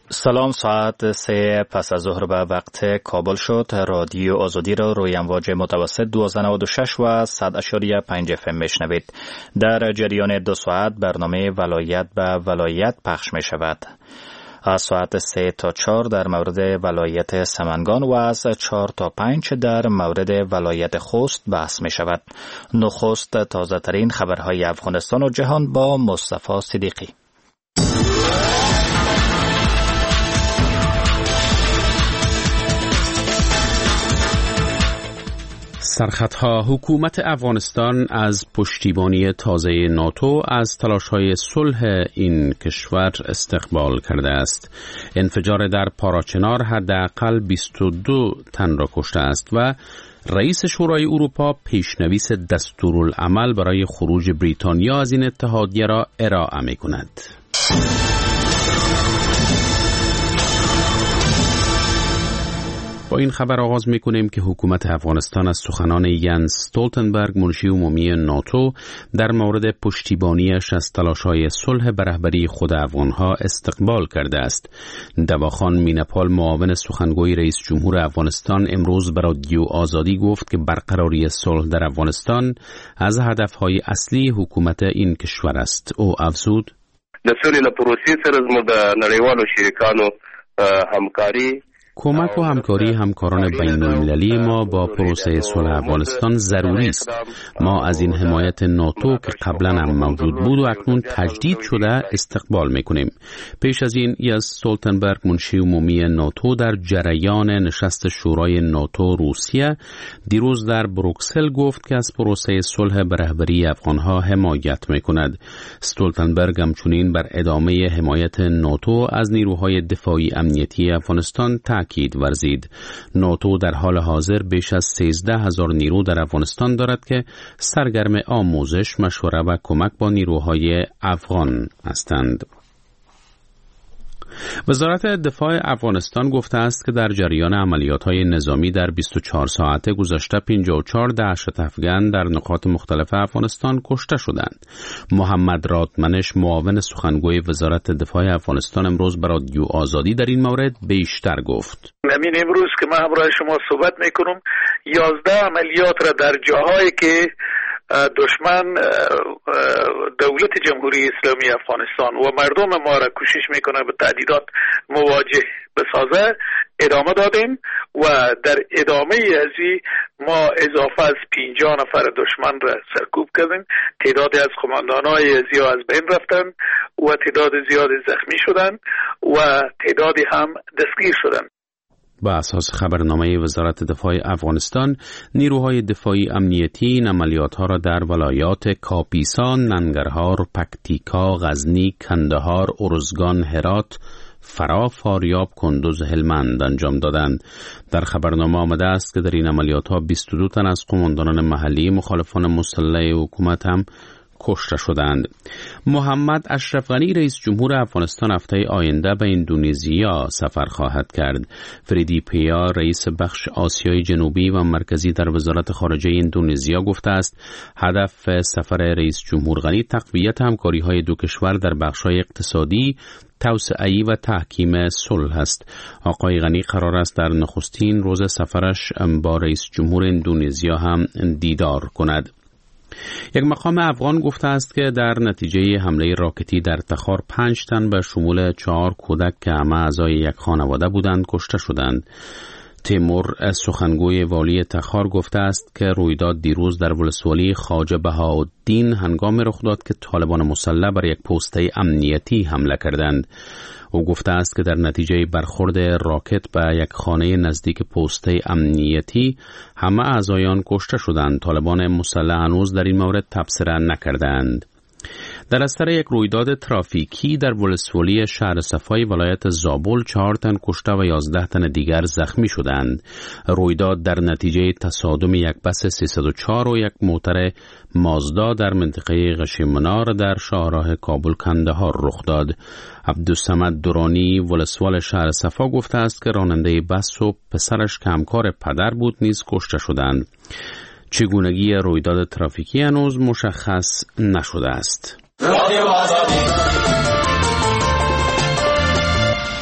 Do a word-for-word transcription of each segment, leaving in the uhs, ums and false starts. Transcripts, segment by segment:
سلام، ساعت سه پس از ظهر به وقت کابل شد. رادیو آزادی را روی امواج متوسط دویست و نود و شش و صد اشاری پنج اف ام میشنوید. در جریان دو ساعت برنامه ولایت به ولایت پخش می شود. از ساعت سه تا چهار در مورد ولایت سمنگان و از چهار تا پنج در مورد ولایت خوست بحث می شود. نخست تازه ترین خبرهای افغانستان و جهان با مصطفی صدیقی. سرخطها: حکومت افغانستان از پشتیبانی تازه ناتو از تلاش‌های صلح این کشور استقبال کرده است. انفجار در پاراچنار حداقل بیست و دو تن را کشته است و رئیس شورای اروپا پیشنویس دستورالعمل برای خروج بریتانیا از این اتحادیه را ارائه می‌کند. با این خبر آغاز می‌کنیم که حکومت افغانستان از سخنان ینس استولتنبرگ، منشی عمومی ناتو، در مورد پشتیبانیش از تلاش‌های صلح به رهبری خود افغان‌ها استقبال کرده است. دواخان مینپال، معاون سخنگوی رئیس جمهور افغانستان، امروز به رادیو آزادی گفت که برقراری صلح در افغانستان از هدف‌های اصلی حکومت این کشور است. او افزود: د سولې له پروسې سره زموږ د نړیوالو شریکانو همکاری کمک و همکاری همکاران بین المللی ما با پروسه صلح افغانستان ضروری است. ما از این حمایت ناتو که قبلا هم موجود بود و اکنون تجدید شده استقبال میکنیم. پیش از این ینس استولتنبرگ، منشی عمومی ناتو، در جریان نشست شورای ناتو روسیه دیروز در بروکسل گفت که از پروسه صلح به رهبری افغانها حمایت میکند. استولتنبرگ همچنین بر ادامه حمایت ناتو از نیروهای دفاعی امنیتی افغانستان تاکید ورزید. ناتو در حال حاضر بیش از سیزده هزار نیرو در افغانستان دارد که سرگرم آموزش، مشوره و کمک با نیروهای افغان هستند. وزارت دفاع افغانستان گفته است که در جریان عملیات‌های نظامی در بیست و چهار ساعته گذشته پنجاه و چهار دهشت افغان در نقاط مختلف افغانستان کشته شدند. محمد رادمنش، معاون سخنگوی وزارت دفاع افغانستان، امروز به رادیو آزادی در این مورد بیشتر گفت. همین امروز که من همراه شما صحبت میکنم، یازده عملیات را در جاهایی که دشمن دولت جمهوری اسلامی افغانستان و مردم ما را کوشش میکنه به تهدیدات مواجه بسازه ادامه دادیم و در ادامه ازی ما اضافه از پنجاه نفر دشمن را سرکوب کردیم. تعدادی از قماندانای ازی از بین رفتن و تعداد زیادی زخمی شدن و تعدادی هم دستگیر شدن. با اساس خبرنامه وزارت دفاع افغانستان، نیروهای دفاعی امنیتی این عملیات‌ها را در ولایات کاپیسا، ننگرهار، پکتیکا، غزنی، کندهار، ارزگان، هرات، فرا، فاریاب، کندوز، هلمند انجام دادند. در خبرنامه آمده است که در این عملیات‌ها بیست و دو تن از قماندانان محلی مخالفان مسلح حکومت هم کشته شدند. محمد اشرف غنی، رئیس جمهور افغانستان، هفته آینده به اندونزیا سفر خواهد کرد. فریدی پیا، رئیس بخش آسیای جنوبی و مرکزی در وزارت خارجه اندونزیا، گفته است هدف سفر رئیس جمهور غنی تقویت همکاری‌های دو کشور در بخش‌های اقتصادی، توسعه‌ای و تحکیم صلح است. آقای غنی قرار است در نخستین روز سفرش با رئیس جمهور اندونزیا هم دیدار کند. یک مقام افغان گفته است که در نتیجه حمله راکتی در تخار پنج تن به شمول چهار کودک که همه اعضای یک خانواده بودند کشته شدند. تیمور، سخنگوی والی تخار، گفته است که رویداد دیروز در ولسوالی خواجه بهاءالدین هنگامی رخ داد که طالبان مسلح بر یک پسته امنیتی حمله کردند. او گفته است که در نتیجه برخورد راکت به یک خانه نزدیک پسته امنیتی همه اعضایان کشته شدند. طالبان مسلح هنوز در این مورد تبصره نکردند. در اثر یک رویداد ترافیکی در ولسوالی شهر صفای ولایت زابل چهار تن کشته و یازده تن دیگر زخمی شدند. رویداد در نتیجه تصادم یک بس سیصد و چهار و یک موتر مازدا در منطقه غشیمنار در شاهراه کابل کندهار رخ داد. عبدالصمد دورانی، ولسوال شهر صفا، گفته است که راننده بس و پسرش که همکار پدر بود نیز کشته شدند. چگونگی رویداد ترافیکی هنوز مشخص نشده است.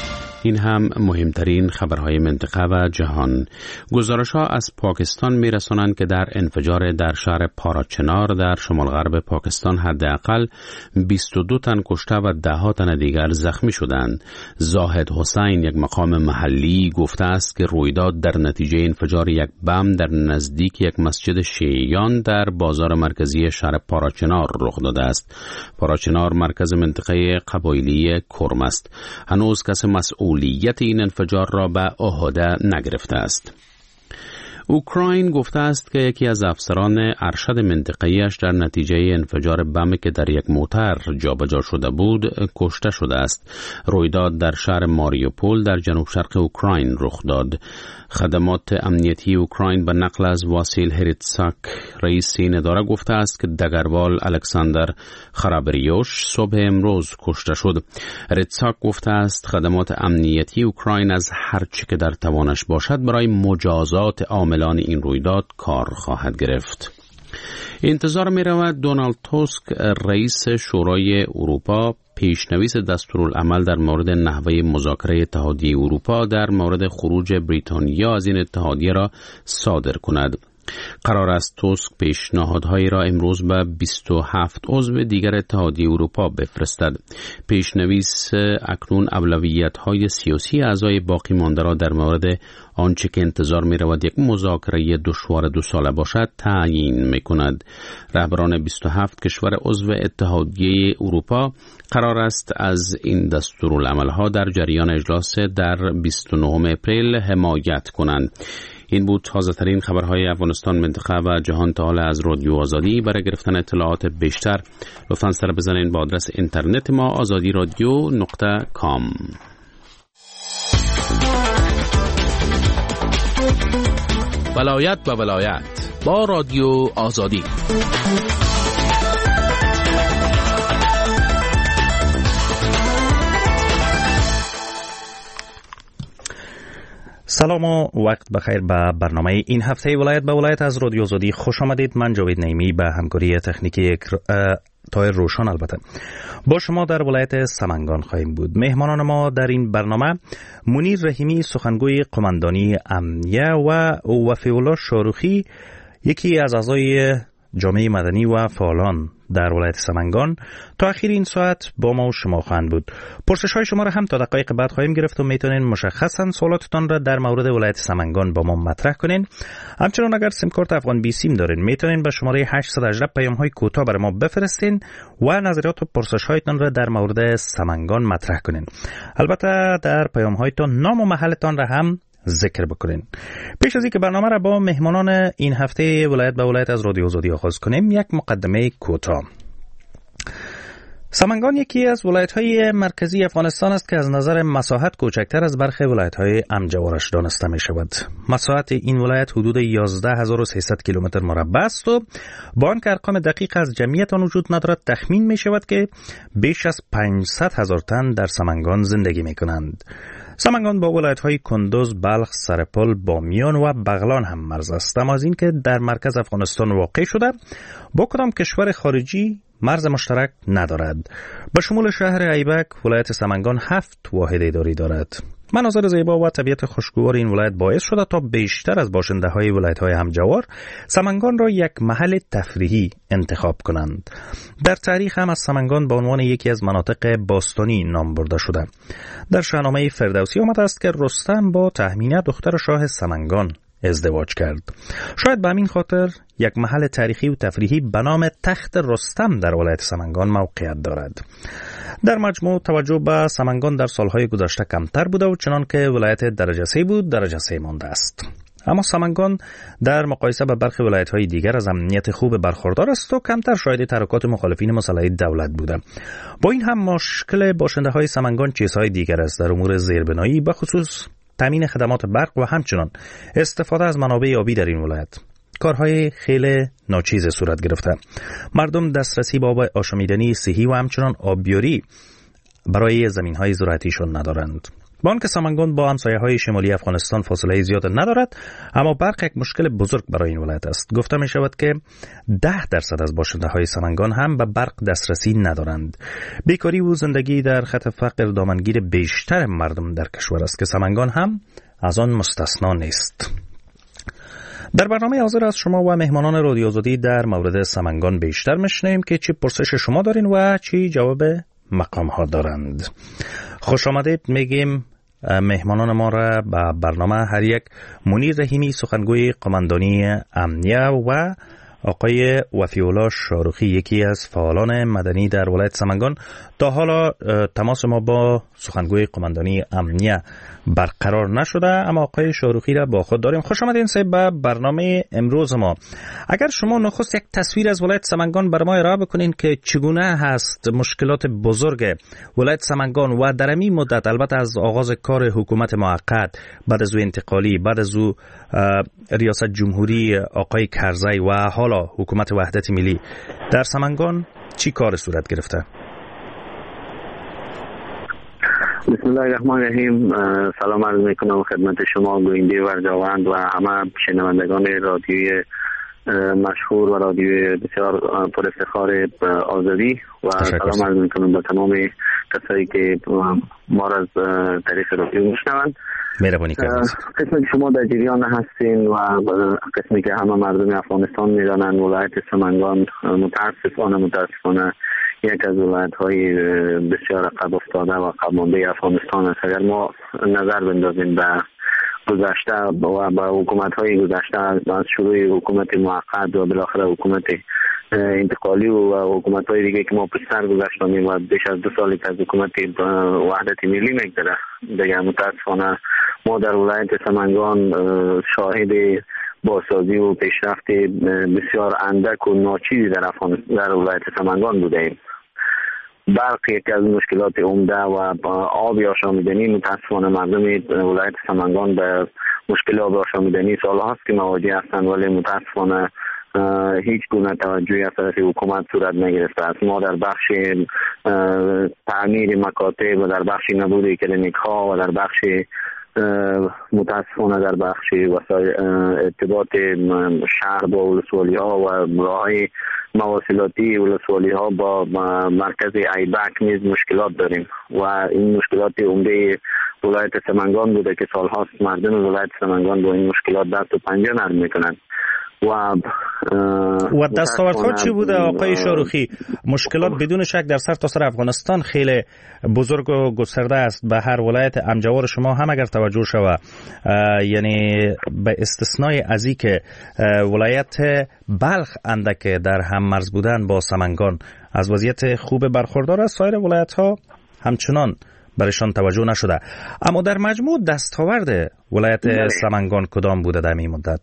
این هم مهمترین خبرهای منطقه و جهان. گزارش‌ها از پاکستان می‌رسانند که در انفجار در شهر پاراچنار در شمال غرب پاکستان حداقل بیست و دو تن کشته و ده ها تن دیگر زخمی شدند. زاهد حسین، یک مقام محلی، گفته است که رویداد در نتیجه انفجار یک بم در نزدیک یک مسجد شیعیان در بازار مرکزی شهر پاراچنار رخ داده است. پاراچنار مرکز منطقه قبایلی کرم است. هنوز کسی مسئولیت این انفجار را به عهده نگرفته است. اوکراین گفته است که یکی از افسران ارشد منطقه‌ایش در نتیجه انفجار بم که در یک موتر جابجا شده بود کشته شده است. رویداد در شهر ماریوپول در جنوب شرق اوکراین رخ داد. خدمات امنیتی اوکراین به نقل از واسیل هریتساک، رئیس این اداره، گفته است که دگروال الکساندر خرابریوش صبح امروز کشته شد. هریتساک گفته است خدمات امنیتی اوکراین از هر چه که در توانش باشد برای مجازات عاملان این رویداد کار خواهد گرفت. انتظار می رود دونالد توسک، رئیس شورای اروپا، پیشنویس دستورالعمل در مورد نحوه مذاکره اتحادیه اروپا در مورد خروج بریتانیا از این اتحادیه را صادر کند. قرار است توسک پیشنهادهایی را امروز به بیست و هفت عضو دیگر اتحادیه اروپا بفرستد. پیشنویس اکنون اولویت‌های سیاسی اعضای باقی مانده را در مورد آنچه که انتظار می رود یک مذاکره دشوار دو ساله باشد تعیین می کند. رهبران بیست و هفت کشور عضو اتحادیه اروپا قرار است از این دستورالعمل‌ها در جریان اجلاس در بیست و نهم اپریل حمایت کنند. این بود تازه ترین خبرهای افغانستان، منطقه و جهان تا حالا از رادیو آزادی. برای گرفتن اطلاعات بیشتر لطفاً سر بزنید با آدرس اینترنت ما آزادی رادیو نقطه کام. ولایت به ولایت با رادیو آزادی. سلام و وقت بخیر به برنامه این هفته ولایت به ولایت از رادیو آزادی خوش آمدید. من جاوید نعیمی به همکاری تکنیکی تایر روشن البته با شما در ولایت سمنگان خواهیم بود. مهمانان ما در این برنامه منیر رحیمی، سخنگوی قماندانی امنیه، و وفی‌الله شاروخی، یکی از اعضای جامعه مدنی و فعالان در ولایت سمنگان، تا اخیر این ساعت با ما و شما خواهند بود. پرسش های شما را هم تا دقایق بعد خواهیم گرفت و میتونین مشخصا سوالاتتان را در مورد ولایت سمنگان با ما مطرح کنین. همچنان اگر سیم کارت افغان بی سیم دارین میتونین به شماره هشت یک هشت پیام های کوتاه برای ما بفرستین و نظریات و پرسش هایتان را در مورد سمنگان مطرح کنین. البته در پیام هایتان نام و محلتان را هم ذکر بکنین. پیش از اینکه برنامه را با مهمانان این هفته ولایت به ولایت از رادیو آزادی آغاز کنیم، یک مقدمه کوتاه. سمنگان یکی از ولایت‌های مرکزی افغانستان است که از نظر مساحت کوچکتر از برخی ولایت‌های امجوارش دانسته می‌شود. مساحت این ولایت حدود یازده هزار و سیصد کیلومتر مربع است و با آنکه ارقام دقیق از جمعیت آن وجود ندارد، تخمین می‌شود که بیش از پانصد هزار تن در سمنگان زندگی می‌کنند. سمنگان با ولایت‌های کندوز، بلخ، سرپل، بامیان و بغلان هم مرز است. اما از اینکه در مرکز افغانستان واقع شده، با کدام کشور خارجی مرز مشترک ندارد. به شمول شهر ایبک، ولایت سمنگان هفت واحد اداری دارد. مناظر زیبا و طبیعت خوشگوار این ولایت باعث شده تا بیشتر از باشنده‌های ولایت‌های همجوار سمنگان را یک محل تفریحی انتخاب کنند. در تاریخ هم از سمنگان به عنوان یکی از مناطق باستانی نام برده شده. در شاهنامه فردوسی آمده است که رستم با تهمینه دختر شاه سمنگان ازدواج کرد. شاید به همین خاطر یک محل تاریخی و تفریحی به نام تخت رستم در ولایت سمنگان موقعیت دارد. در مجموع توجه به سمنگان در سالهای گذشته کمتر بوده و چنان که ولایت درجه سه بود، درجه سه مانده است. اما سمنگان در مقایسه با برخی ولایت‌های دیگر از امنیت خوب برخوردار است و کمتر شاهد تحرکات مخالفین مسلح دولت بوده. با این هم مشکل باشنده‌های سمنگان چیزهای دیگر است. در امور زیربنایی، به خصوص تامین خدمات برق و همچنان استفاده از منابع آبی در این ولایت، کارهای خیلی ناچیز صورت گرفته. مردم دسترسی به آب آشامیدنی صحی و همچنان آبیاری برای زمین‌های زراعتیشون ندارند. با آنکه سمنگان با همسایه‌های شمالی افغانستان فاصله زیاد ندارد، اما برق یک مشکل بزرگ برای این ولایت است. گفته می شود که ده درصد از باشنده‌های سمنگان هم به برق دسترسی ندارند. بیکاری و زندگی در خط فقر دامنگیر بیشتر مردم در کشور است که سمنگان هم از آن مستثنا نیست. در برنامه حاضر از شما و مهمانان رادیو آزادی در مورد سمنگان بیشتر میشنویم که چی پرسش شما دارین و چی جواب مقام ها دارند. خوش آمدید میگیم مهمانان ما را به برنامه. هر یک منیر رحیمی سخنگوی قماندانی امنیه و آقای وفی‌الله شاروخی یکی از فعالان مدنی در ولایت سمنگان. تا حالا تماس ما با سخنگوی قماندانی امنیه برقرار نشده، اما آقای شاروخی را با خود داریم. خوش آمدین صاحب به برنامه امروز ما. اگر شما نخست یک تصویر از ولایت سمنگان بر ما ارائه بکنین که چگونه هست مشکلات بزرگ ولایت سمنگان و در این مدت، البته از آغاز کار حکومت موقت، بعد از او انتقالی، بعد از او ریاست جمهوری آقای کرزی و حالا حکومت وحدت ملی، در سمنگان چی کار صورت گرفته؟ بسم الله الرحمن الرحیم. سلام عرض میکنم خدمت شما گوینده ورجاوند و همه شنوندگان رادیوی مشهور و رادیوی بسیار پر افتخار آزادی و سلام عرض میکنم به تمام کسایی که ما را از طریق رادیو میشنوند. مهربانی کنید. قسمی شما در جریان هستین و قسمی که همه مردم افغانستان میدانند، ولایت سمنگان متاسفانه متاسفانه یک از ولایت‌های بسیار عقب افتاده و عقب مانده افغانستان است. اگر ما نظر بندازیم به گذشته و به حکومت‌های گذشته، از شروع حکومت موقت و بالاخره حکومت انتقالی و حکومت‌های دیگه که ما پشت سر گذاشتیم و بیش از دو سالی که از حکومت وحدت ملی میگذره دیگه، متاسفانه ما در ولایت سمنگان شاهد بازسازی و پیشرفت بسیار اندک و ناچیزی در افغانستان در ولایت سمنگان بودیم. برق یکی از مشکلات عمده و آب آشامیدنی، متاسفانه مردم ولایت سمنگان به مشکل آب آشامیدنی سال هاست که مواجه هستند، ولی متاسفانه هیچ گونه توجهی از طرف حکومت صورت نگرفته است. ما در بخش تعمیر مکاتب و در بخش نبود کلینیک ها و در بخش متاسفانه در بخش وسایل ارتباط شهر با ولسوالی ها و راههای مواصلاتی ولسوالی ها با مرکز ایبک نیز مشکلات داریم و این مشکلات عمده ولایت سمنگان بوده که سالهاست مردم ولایت سمنگان با این مشکلات دست و پنجه نرم میکنند. و و دستاوردها چی بوده آقای شاروخی؟ مشکلات بدون شک در سر تا سر افغانستان خیلی بزرگ و گسترده است. به هر ولایت امجوار شما هم اگر توجه شود، یعنی به استثنای از این که ولایت بلخ اندک در هم مرز بودن با سمنگان از وضعیت خوب برخوردار است، سایر ولایت ها همچنان برشان توجه نشده. اما در مجموع دستاورد ولایت سمنگان کدام بوده در این مدت؟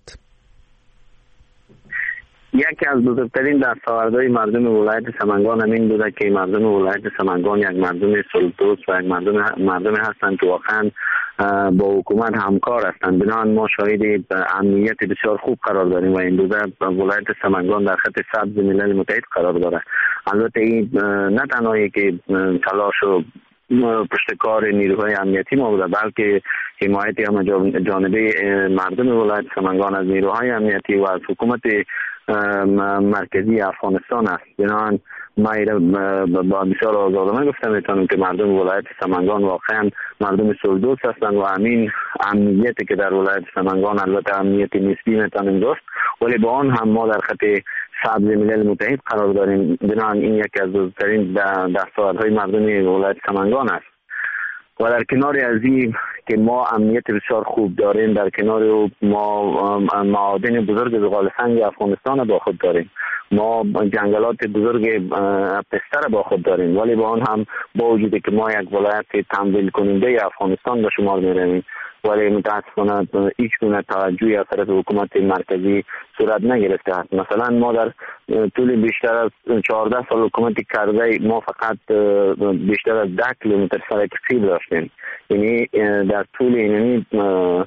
یکی از بزرگترین دستاوردهای مردم ولایت سمنگان همین بوده که مردم ولایت سمنگان یک مردم صلح‌دوست و یک مردم مردم هستند که واقعا با حکومت همکار هستند. بنابراین ما شاهد امنیت بسیار خوب قرار داریم و این روزه ولایت سمنگان در خط سبز ملل متحد قرار داره. البته این نه تنهایی که تلاش و پشتکار نیروهای امنیتی ما بوده، بلکه حمایت هم جانبه مردم ولایت سمنگان از نیروهای امنیتی و از حکومت مرکزی افغانستان است. بنابراین ما با بسیار آزادانه گفتم میتونم که مردم ولایت سمنگان واقعا مردم صلح‌دوست هستند و همین امنیتی که در ولایت سمنگان، البته امنیت نسبی میتونیم داشت، ولی با آن هم ما در خط سبز ملل متحد قرار داریم. بنابراین این یکی از بزرگترین دستاوردهای مردم ولایت سمنگان است. و در کنار از این که ما امنیت بسیار خوب داریم، در کنار ما معادن بزرگ زغال سنگ افغانستان با خود داریم، ما جنگلات بزرگ پسته با خود داریم، ولی با آن هم با وجودی که ما یک ولایت تمویل کننده افغانستان به شمار می‌رویم، ولی متاسفانه هیچ گونه توجهی از طرف حکومت مرکزی صورت نگرفته است. مثلا ما در طول بیشتر از چهارده سال حکومت کرزی ما فقط بیشتر از ده کیلومتر سرک فیبر داشتیم. یعنی در طول این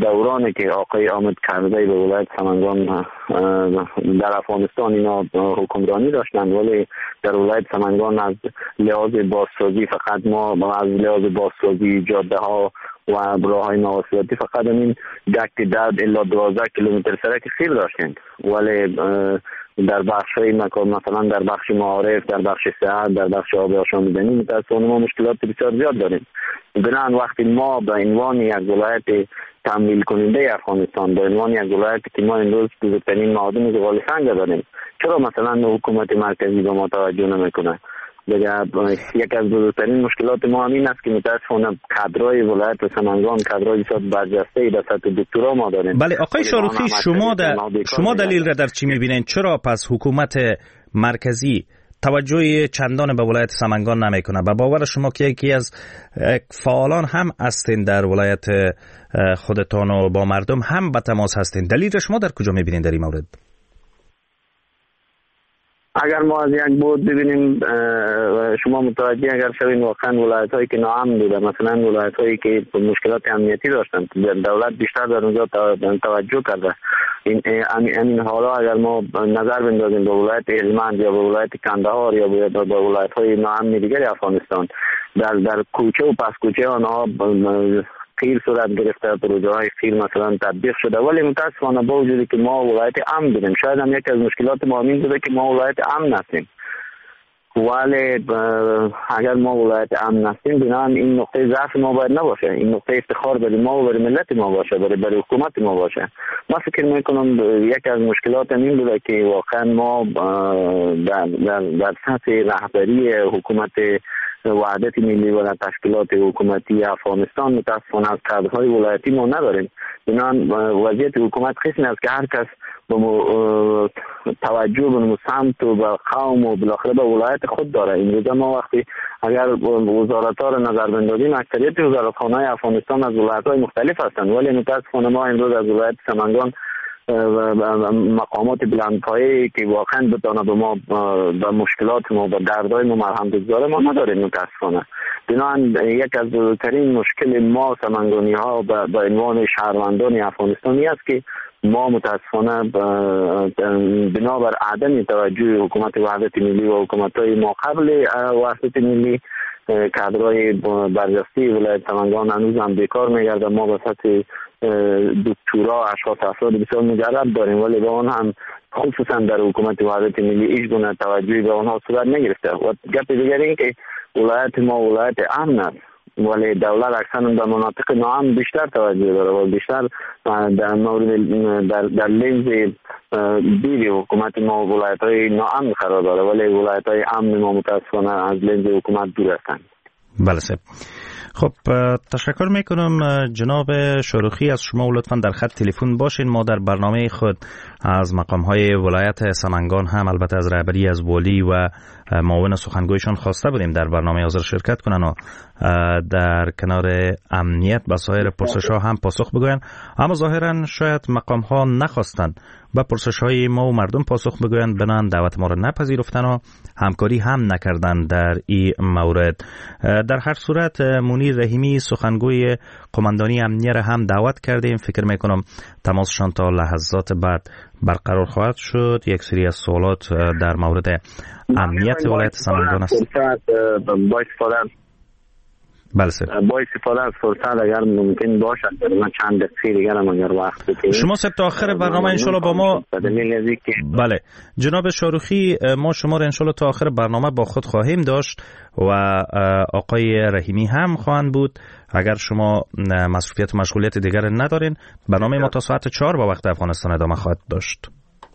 دورانی که آقای آمد کرزی به ولایت سمنگان در افغانستان اینا حکمرانی داشتند، ولی در ولایت سمنگان از لحاظ بازسازی فقط ما از لحاظ بازسازی جاده ها و راه های مواصلاتی فقط این دکت درد الا دوازده کیلومتر سرک خیر داشتند، ولی در بخش های مکان مثلا در بخش معارف، در بخش صحت، در بخش آب آشامیدنی متاسفانه ما مشکلات بسیار زیاد داریم. بنابراین وقتی ما به عنوان یک ولایت تمویل کننده افغانستان، به عنوان یک ولایتی که ما امروز بزرگترین معادن زغال سنگ داریم، چرا مثلا حکومت مرکزی به ما توجه نمیکنه؟ یک از بزرگترین مشکلات ما همین است که متاسفانه کادرای ولایت سمنگان کادرای بسیار برجسته در سطح دکترا ما داریم. بله آقای شاروخی، شما در شما دلیل را در چی می‌بینید؟ چرا پس حکومت مرکزی توجه چندان به ولایت سمنگان نمیکنه؟ به باور شما که یکی از فعالان هم هستین در ولایت خودتان و با مردم هم به تماس هستین، دلیل شما در کجا می‌بینید در این مورد؟ اگر ما از یک بود ببینیم شما متوجه اگر شوین واقعا ولایت هایی که ناامن بوده، مثلا ولایت هایی که مشکلات امنیتی داشتن، دولت بیشتر در اونجا توجه کرده. این این حالا اگر ما نظر بندازیم به ولایت هلمند یا به ولایت کندهار یا به ولایت های ناامن دیگر افغانستان، در در کوچه و پس کوچه آنها خیر صورت گرفته، پروژه های خیر مثلا تطبیق شده، ولی متاسفانه با وجودی که ما ولایت امن بودیم، شاید هم یک از مشکلات ما این بوده که ما ولایت امن هستیم، ولی اگر ما ولایت امن هستیم بنابراین این نقطه ضعف ما باید نباشه، این نقطه افتخار برای ما و برای ملت ما باشه، برای برای حکومت ما باشه. ما فکر میکنم یک از مشکلات این بوده که واقعا ما در در در سطح رهبری حکومت وحدت ملی و تشکیلات حکومتی افغانستان متاسفانه از کادرهای ولایتی ما نداریم. بنابراین وضعیت حکومت قسمی است که هر کس به توجه به سمت و به قوم و بالاخره به ولایت خود داره. این روزا ما وقتی اگر وزارت‌ها را نظر بندازیم، اکثریت وزارتخانه‌های افغانستان از ولایت‌های مختلف هستند، ولی متاسفانه ما امروز از ولایت سمنگان مقامات بلندپایه‌ای که واقعا بتونه به ما به مشکلات ما به دردهای ما مرهم بگذاره ما نداریم متاسفانه. بنابراین یک از بزرگترین مشکل ما سمنگانی ها به عنوان شهروندان افغانستانی است که ما متاسفانه بنابر عدم توجه حکومت وحدت ملی و حکومت‌های ما قبل وحدت ملی، کادرهای برجسته ولایت سمنگان هنوز هم بیکار میگرده. ما به سطح دکترا اشخاص افراد بسیار مجرب داریم، ولی به آن هم خصوصا در حکومت وحدت ملی هیچ گونه توجهی به آنها صورت نگرفته. و گپ دیگر این که ولایت ما ولایت امن است، ولی دولت اکثرا در مناطق ناامن بیشتر توجه داره و بیشتر در مورد در, در لنز دید حکومت ما ولایت های ناامن قرار داره، ولی ولایت های امن ما متاسفانه از لنز حکومت دور هستند. بله سب. خب تشکر میکنم جناب شاروخی، از شما لطفا در خط تلفن باشین. ما در برنامه خود از مقام های ولایت سمنگان هم البته از رهبری از والی و معاون سخنگویشان خواسته بودیم در برنامه حاضر شرکت کنن و در کنار امنیت به سایر پرسش ها هم پاسخ بگوین، اما ظاهرا شاید مقام ها نخواستن به پرسش های ما و مردم پاسخ بگوین، بنان دعوت ما را نپذیرفتن و همکاری هم نکردن در این مورد. در هر صورت منیر رحیمی سخنگوی قماندانی امنیه را هم دعوت کردیم، فکر میکنم تماسشان تا لحظات بعد برقرار خواهد شد. یک سری از سوالات در مورد امنیت ولایت سمنگان است. بله سر. با استفاده از فرصت اگر ممکن باشد من چند دقیقه دیگر هم اگر وقت بکنید. شما سب تا آخر برنامه انشالله با ما. بله جناب شاروخی، ما شما را انشالله تا آخر برنامه با خود خواهیم داشت و آقای رحیمی هم خواهند بود. اگر شما مصروفیت و مشغولیت دیگر ندارین، برنامه ما تا ساعت چهار با وقت افغانستان ادامه خواهد داشت.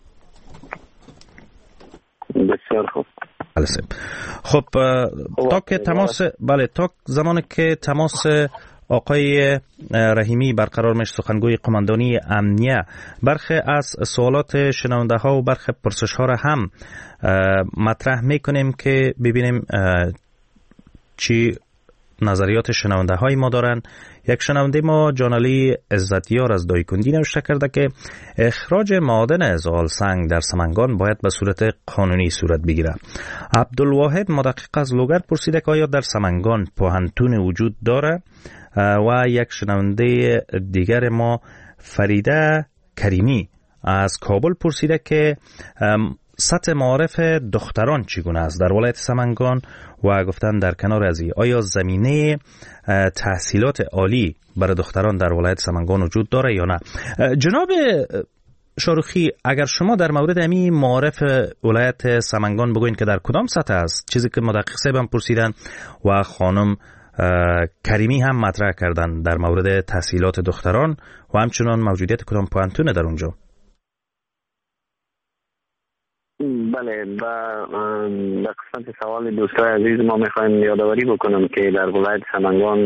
بسیار خوب. خب تا که تماس بله تا زمانی که تماس آقای رحیمی برقرار میشه، سخنگوی قماندانی امنیه، برخی از سوالات شنونده ها و برخی پرسش ها را هم مطرح میکنیم که ببینیم چی نظریات شنونده های ما دارن. یک شنونده ما جانعلی عزتیار از دایکندی نوشته کرده که اخراج معادن زغال سنگ در سمنگان باید به صورت قانونی صورت بگیره. عبدالواحد مدقق از لوگر پرسیده که آیا در سمنگان پوهنتون وجود داره؟ و یک شنونده دیگر ما فریده کریمی از کابل پرسیده که سطح معارف دختران چگونه است در ولایت سمنگان و گفتن در کنار از این آیا زمینه تحصیلات عالی برای دختران در ولایت سمنگان وجود داره یا نه؟ جناب شاروخی، اگر شما در مورد امی معارف ولایت سمنگان بگوین که در کدام سطح است، چیزی که مدقق صاحب پرسیدن و خانم کریمی هم مطرح کردن در مورد تحصیلات دختران و همچنان موجودیت کدام پوهنتون در اونجا. بله، در قسمت سوال دوستای عزیز ما میخوایم یادآوری بکنم که در ولایت سمنگان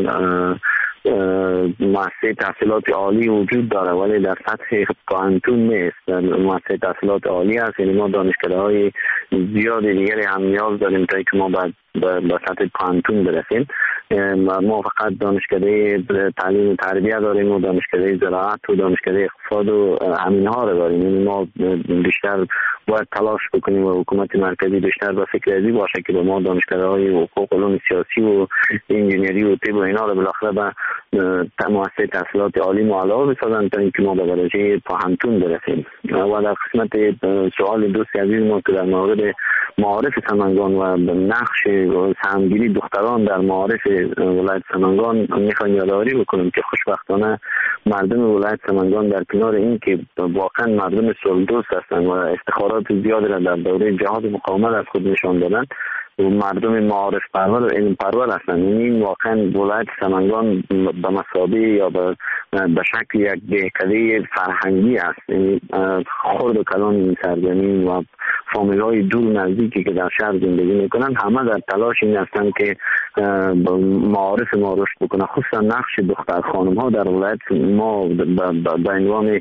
مؤسسه تحصیلات عالی وجود داره ولی در سطح پوهنتون نیست. مؤسسه تحصیلات عالی است، یعنی ما دانشکده های زیاد دیگری هم نیاز داریم تا اینکه ما بعد به سطح پوهنتون برسیم. ما فقط دانشکده تعلیم و تربیه داریم و دانشکده زراعت و دانشکده اقتصاد و همین ها رو داریم. یعنی ما بیشتر باید تلاش بکنیم و حکومت مرکزی بیشتر به فکر ازی باشه که به ما دانشکده های حقوق علوم سیاسی و انجینری و طب و اینا رو بالاخره به مؤسسه تحصیلات عالی معلق بسازن تا اینکه ما به درجه پوهنتون برسیم. و در قسمت سوال دوست عزیز ما که در مورد معارف سمنگان و نقش سهمگیری دختران در معارف ولایت سمنگان میخوایم یادآوری بکنم که خوشبختانه مردم ولایت سمنگان در کنار این که واقعا مردم صلح هستند و افتخارات زیادی را در دوره جهاد مقاومت از خود نشان دادند و مردم معارف پرور و علم پرور هستند. این واقعا ولایت سمنگان به مثابه یا به به شکل یک دهکده فرهنگی است. یعنی خرد و کلان این سرزمین و فامیل های دور نزدیکی که در شهر زندگی میکنن همه در تلاش این هستند که معارف ما رشد بکنه، خصوصا نقش دختر خانم ها در ولایت ما به عنوان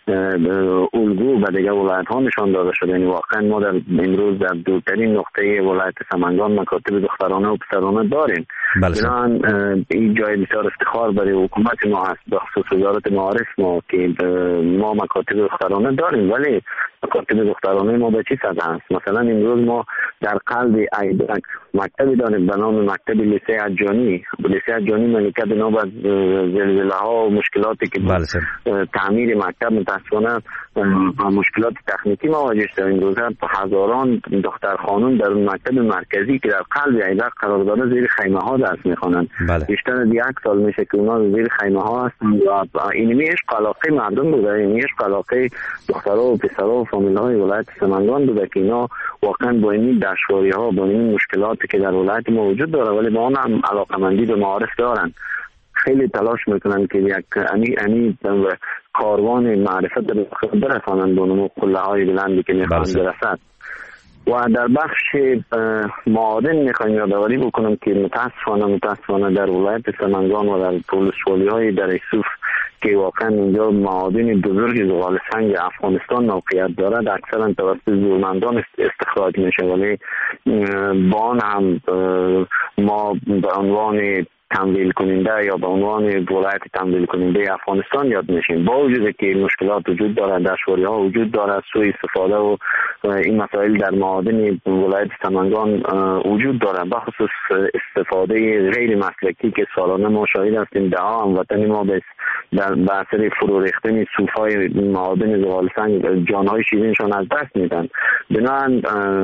الگو به دیگر ولایت ها نشان داده شده. یعنی واقعا ما در امروز در دورترین نقطه ولایت سمنگان مکاتب دخترانه و پسرانه داریم. بنابراین این جای بسیار افتخار برای حکومت ما هست، به خصوص وزارت معارف ما که ما مکاتب دخترانه داریم. ولی مکاتب دخترانه ما به چی سطح است؟ مثلا امروز ما در قلب ایدک مکتبی داریم به نام مکتب لیسه عجانی. لیسه عجانی مملکت بنا به زلزله ها و مشکلاتی که تعمیر مکتب متاسفانه با مشکلات تکنیکی مواجه شده. این روزها هزاران دختر خانم در اون مکتب مرکزی که در قلب ایدک قرار داره زیر خیمه ها درس میخوانند. بیشتر از یک سال میشه که اونا زیر خیمه ها هستند و اینمی عشق علاقه مردم بوده، اینمی عشق علاقه دخترها و پسرها و فامیل های ولایت سمنگان بوده که اینا واقعا با این دشواری ها با این مشکلاتی که در ولایت ما وجود داره ولی با آن هم علاقمندی به معارف دارن. خیلی تلاش میکنن که یک انی انی کاروان معرفت برسانند به اون قله های بلندی که میخوان برسد. و در بخش معادن میخوایم یادآوری بکنم که متاسفانه متاسفانه در ولایت سمنگان و در پولسوالی های در ایسوف که واقعا اینجا معادن بزرگ زغال سنگ افغانستان موقعیت دارد اکثرا توسط زورمندان استخراج میشه ولی با آن هم ما به عنوان تمویل کننده یا به عنوان ولایت تمویل کننده افغانستان یاد میشیم. با وجود که مشکلات وجود دارد، دشواری ها وجود دارد، سوء استفاده و این مسائل در معادن ولایت سمنگان وجود دارد، به خصوص استفاده غیر مسلکی که سالانه ما شاهد هستیم. ده ها هموطن ما در اثر فرو ریختن سوفای معادن زغال سنگ جانهای شیرینشان از دست میدن. بنابراین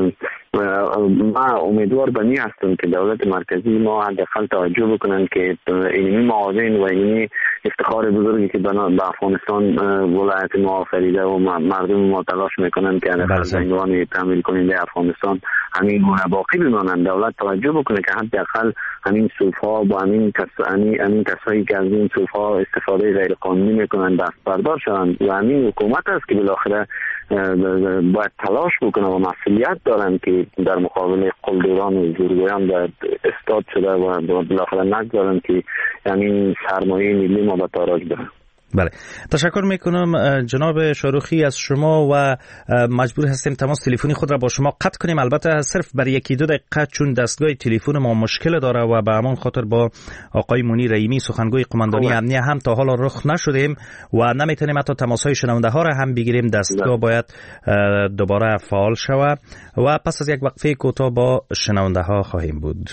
ما امیدوار به این هستم که دولت مرکزی ما حداقل توجه بکنن که این معادن و این افتخار بزرگی که به افغانستان ولایت ما آفریده و مردم ما تلاش میکنن که حداقل عنوان تمویل کننده افغانستان همین گونه باقی بمانند. دولت توجه بکنه که حداقل همین صوفها با همین کس همین کسایی که از این صوفها استفاده غیر قانونی میکنن دست بردار شوند و همین حکومت است که بالاخره باید تلاش بکنه و مسئولیت دارن که در مقابل قلدران و زورگویان در استاد شده و بالاخره نگذارن که همین سرمایه ملی ما به تاراج برن. بله، تشکر میکنم جناب شاروخی از شما و مجبور هستیم تماس تلفنی خود را با شما قطع کنیم، البته صرف برای یکی دو دقیقه چون دستگاه تلفن ما مشکل داره و به همان خاطر با آقای منیر رحیمی سخنگوی قماندانی امنیه هم تا حالا رخ نشدیم و نمیتونیم حتی تماس‌های شنونده ها را هم بگیریم. دستگاه باید دوباره فعال شود و پس از یک وقفه کوتاه با شنونده ها خواهیم بود.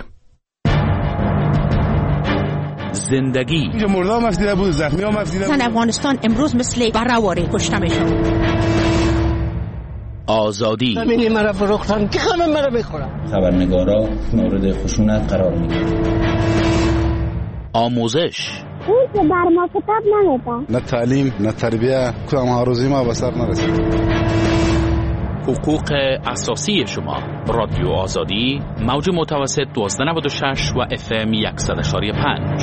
زندگی مردم مفدیده بود، زخمی ها مفدیده بود. افغانستان امروز مثل برآوری کشته میشد. آزادی همینی مرا فروختن که همه مرا بخورم. خبرنگارا مورد خشونت قرار میگیرن. آموزش اون که بر ما کتاب نمیده. نه تعلیم نه تربیه، کدام هاروزی ما به سر نرسید. حقوق اساسی شما. رادیو آزادی موج متوسط دوازده نود و شش و اف ام صد و پنج.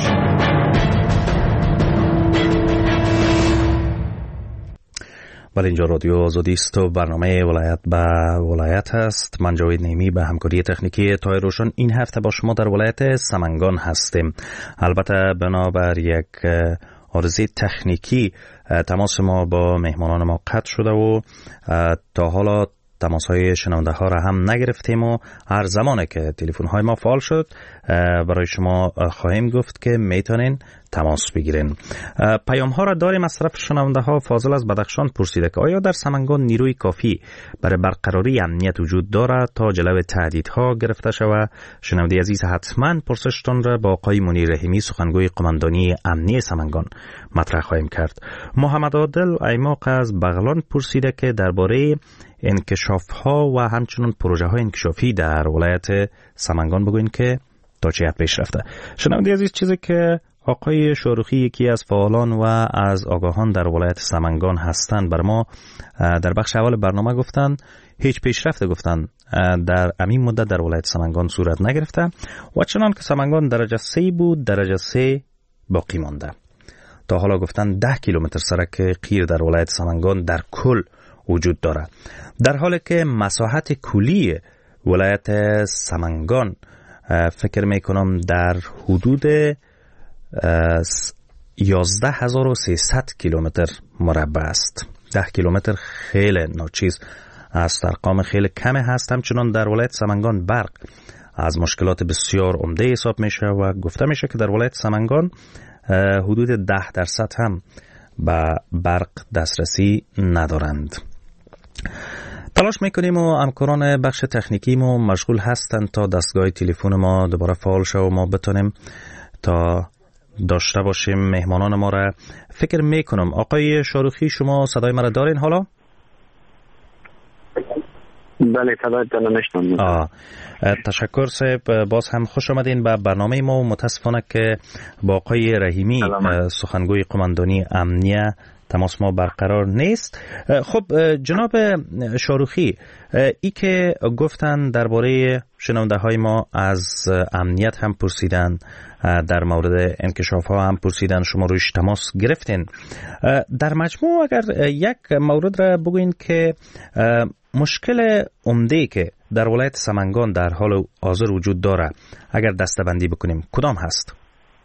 بله، اینجا رادیو آزادی است و برنامه ولایت به ولایت است. من جاوید نعیمی به همکاری تکنیکی تای روشن این هفته با شما در ولایت سمنگان هستیم. البته بنابر یک عارضه تکنیکی تماس ما با مهمانان ما قطع شده و تا حالا تماس های شنونده ها را هم نگرفتیم و هر زمانی که تلفن های ما فعال شد برای شما خواهیم گفت که میتونین تماس بگیرین. پیام ها را داریم از طرف شنونده ها. فاضل از بدخشان پرسیده که آیا در سمنگان نیروی کافی برای برقراری امنیت وجود دارد تا جلوی تهدیدها گرفته شود؟ شنونده عزیز حتما پرسشتان را با آقای منیر رحیمی سخنگوی قماندانی امنیه سمنگان مطرح خواهیم کرد. محمد عادل ایماق از بغلان پرسیده که درباره انکشاف ها و همچنین پروژه های انکشافی در ولایت سمنگان بگوین که تا چه حد پیش رفته. شنونده عزیز، چیزی که آقای شاروخی یکی از فعالان و از آگاهان در ولایت سمنگان هستند بر ما در بخش اول برنامه گفتن هیچ پیشرفت گفتن در همین مدت در ولایت سمنگان صورت نگرفته و چنان که سمنگان درجه سه بود درجه سه باقی مانده. تا حالا گفتن ده کیلومتر سرک قیر در ولایت سمنگان در کل وجود داره، در حالی که مساحت کلی ولایت سمنگان فکر میکنم در حدود یازده هزار و سیصد کیلومتر مربع است. ده کیلومتر خیلی ناچیز است، ارقام خیلی کمه هست. همچنان در ولایت سمنگان برق از مشکلات بسیار عمده حساب میشه و گفته میشه که در ولایت سمنگان حدود ده درصد هم به برق دسترسی ندارند. تلاش میکنیم و همکاران بخش تکنیکی ما مشغول هستند تا دستگاه تلفن ما دوباره فعال شه و ما بتونیم تا داشته باشیم مهمانان ما را. فکر میکنم آقای شاروخی شما صدای مرا دارین حالا؟ بله صدایتان نشنم. تشکر صاحب، باز هم خوش آمدین به برنامه ما و متاسفانه که با آقای رحیمی سخنگوی قماندانی امنیه تماس ما برقرار نیست. خب جناب شاروخی، ای که گفتن درباره شنونده های ما از امنیت هم پرسیدن، در مورد انکشاف ها هم پرسیدن، شما رویش تماس گرفتین. در مجموع اگر یک مورد را بگوین که مشکل عمده که در ولایت سمنگان در حال حاضر وجود داره اگر دسته‌بندی بکنیم کدام هست؟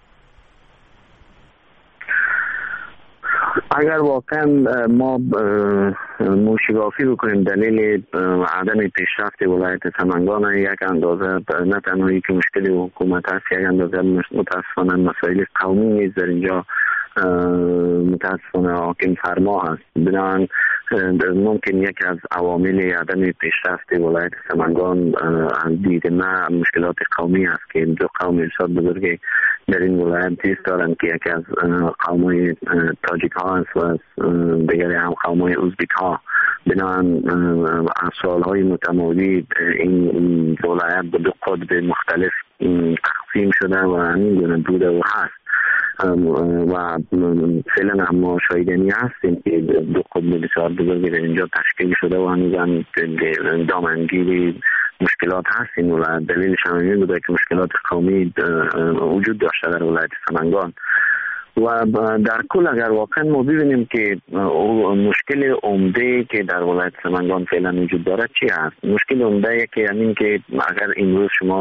اگر واقعا ما موشگافی بکنیم دلیل عدم پیشرفت ولایت سمنگان یک اندازه نه تنها که مشکل حکومت هست، یک اندازه متاسفانه مسائل قومی نیز در اینجا متاسفانه حاکم فرما هست. بنابراین ممکن یکی از عوامل عدم پیشرفت ولایت سمنگان از دید ما مشکلات قومی است که دو قوم بسیار بزرگی در این ولایت زیست دارند که یکی از قوم‌های تاجیک ها است و دیگری هم قوم‌های ازبک ها. بنابراین از سال‌های متمادی این ولایت به دو قطب مختلف تقسیم شده و همین گونه بوده و هست و فعلا هم ما شاهدنی هستیم که دو قطب بسیار بزرگی در اینجا تشکیل شده و هنوز هم دامنگیری مشکلات هستیم و دلیلش هم این بوده که مشکلات قومی وجود داشته در ولایت سمنگان. و در کل اگر واقعا ما ببینیم که مشکل عمده که در ولایت سمنگان فعلا وجود داره چی هست؟ مشکل عمده که همین که اگر امروز شما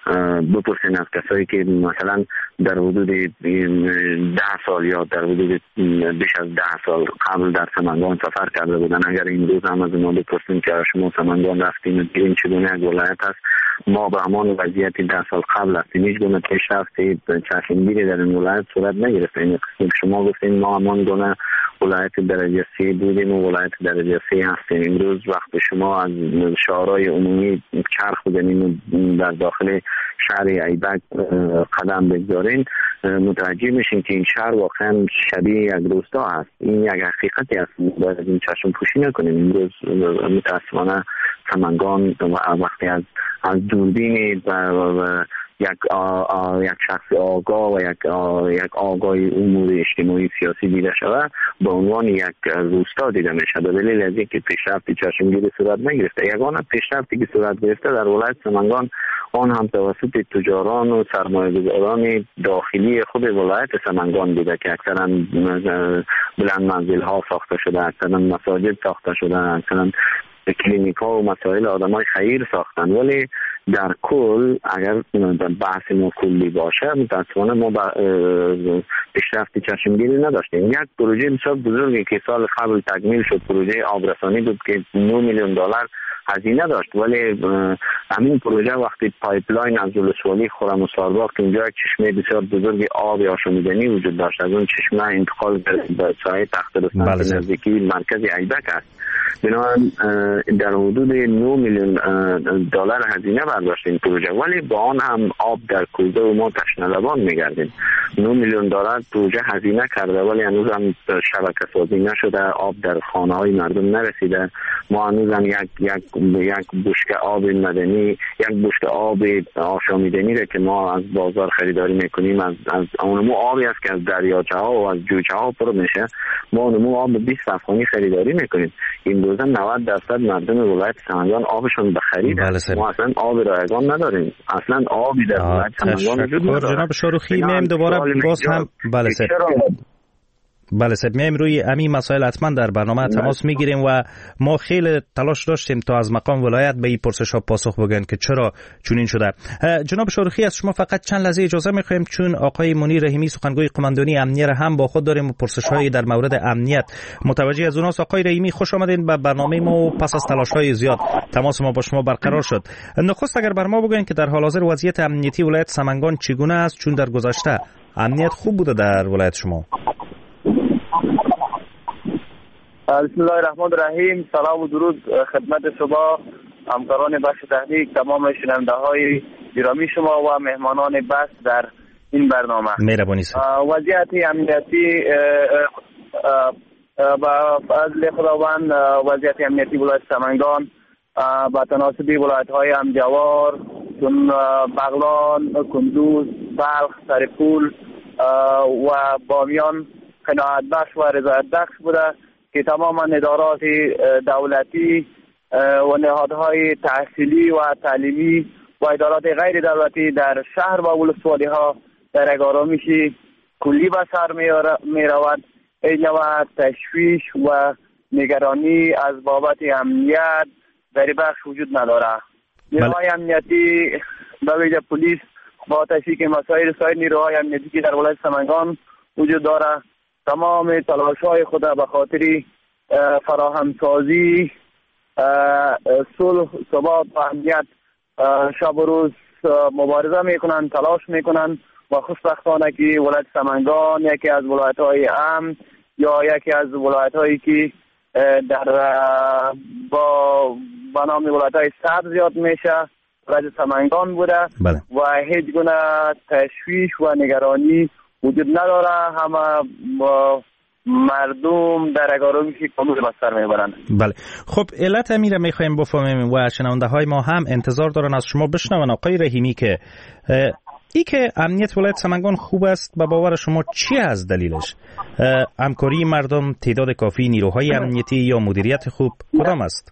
بپرسین از کسایی که مثلا در حدود ده سال یا در حدود بیش از ده سال قبل در سمنگان سفر کرده بودن، اگر این روز هم از ما بپرسیم که شما سمنگان رفتیم دیدیم چگونه یک ولایت است، ما به همان وضعیتی ده سال قبل هستیم. هیچ گونه پیشرفتی چشمگیری در این ولایت صورت نگرفته. این قسم شما گفتین ما همان گونه ولایت درجه سه بودیم و ولایت درجه سه هستیم. امروز وقت شما از شهرهای عمومی چرخ بزنین و در داخل شهر ایبک قدم بگذارین متوجه میشین که این شهر واقعا شبیه یک روستا هست. این یک حقیقتی است، باید از این چشم پوشی نکنیم. امروز متاسفانه سمنگان وقتی از از دوربین و, و یک آ، آ، یک شخص آگاه و یک آ، یک آگاه امور اجتماعی سیاسی دیده شود به عنوان یک روستا دیده میشه. به دلیل از اینکه پیشرفتی چشمگیری صورت نگرفته. یگانه پیشرفتی که صورت گرفته در ولایت سمنگان آن هم توسط تجاران و سرمایه‌گذاران داخلی خود ولایت سمنگان بوده که اکثرا بلند منزل ها ساخته شده، اکثرا مساجد ساخته شده، اکثرا کلینیک ها و مسائل آدم های خیر ساختن. ولی در کل اگر بحث ما کلی باشه متاسفانه ما پیشرفت چشمگیری نداشتیم. یک پروژه بسیار بزرگی که سال قبل تکمیل شد، پروژه آبرسانی بود که نه میلیون دلار هزینه داشت، ولی همین پروژه وقتی پایپلاین از ولسوالی خرم و سارباغ که اونجا یک چشمه بسیار بزرگی آب آشامیدنی وجود داشت، از اون چشمه انتقال به ساحل تخت رسن نزدیکی مرکز ایبک است. بنابراین در حدود نه میلیون دلار هزینه برداشت این پروژه، ولی با آن هم آب در کوزه و ما تشنه لبان میگردیم. نه میلیون دلار پروژه هزینه کرده ولی هنوز هم شبکه سازی نشده، آب در خانه های مردم نرسیده. ما هنوز هم یک یک یک بشکه آب مدنی، یک بشکه آب آشامیدنی را که ما از بازار خریداری میکنیم از از اونمو آبی است که از دریاچه ها و از جوچه ها پر میشه، ما اونمو آب بیست افغانی خریداری میکنیم. این روزا نود درصد مردم ولایت سمنگان آبشون به خرید. ما اصلا آب رایگان نداریم، اصلا آبی در ولایت سمنگان وجود نداره. جناب شاروخی میم دوباره باز هم بله سر بله سر میم روی همین مسائل حتما در برنامه تماس میگیریم و ما خیلی تلاش داشتیم تا از مقام ولایت به این پرسش ها پاسخ بگن که چرا چنین شده. جناب شاروخی از شما فقط چند لحظه اجازه میخوایم، چون آقای منیر رحیمی سخنگوی قماندانی امنیه را هم با خود داریم و پرسش هایی در مورد امنیت متوجه از اوناست. آقای رحیمی خوش آمدین به برنامه ما و پس از تلاش های زیاد تماس ما با شما برقرار شد. نخست اگر بر ما بگوین که در حال حاضر وضعیت امنیتی ولایت سمنگان چگونه است، چون در گذشته امنیت خوب بوده در ولایت شما؟ بسم الله الرحمن الرحیم. سلام و درود خدمت شما همکاران بخش تحقیق، تمام شنونده های گرامی شما و مهمانان بس در این برنامه. مهربانی. وضعیت امنیتی با فضل خداوند وضعیت امنیتی ولایت سمنگان با تناسبی ولایت های همجوار چون بغلان، کندوز، بلخ، سرپول و بامیان قناعت بخش و رضایت بخش بوده که تمام ادارات دولتی و نهادهای تحصیلی و تعلیمی و ادارات غیر دولتی در شهر و ولسوالی ها در یک آرامشی کلی به سر می رود. این نوع تشویش و نگرانی از بابت امنیت در بخش وجود نداره. نیروهای امنیتی به ویژه پلیس با تشریک مسائل سایر نیروهای امنیتی که در ولایت سمنگان وجود داره تمام تلاش های خود به خاطر فراهم سازی صلح، ثبات و امنیت شب و روز مبارزه میکنن، تلاش میکنن و خوشبختانه که ولایت سمنگان یکی از ولایت های امن یا یکی از ولایت هایی که در با بنام ولایت های سبز یاد میشه ولایت سمنگان بوده. بله. و هیچ گونه تشویش و نگرانی وجود نداره، همه با مردم در اگارومیشی کامل بستر میبرند. بله. خب علت امیر میخوایم بفهمیم و شنونده های ما هم انتظار دارن از شما بشنون آقای رحیمی که ای که امنیت ولایت سمنگان خوب است به باور شما چی از دلیلش؟ همکاری مردم، تعداد کافی نیروهای امنیتی یا مدیریت خوب کدام است؟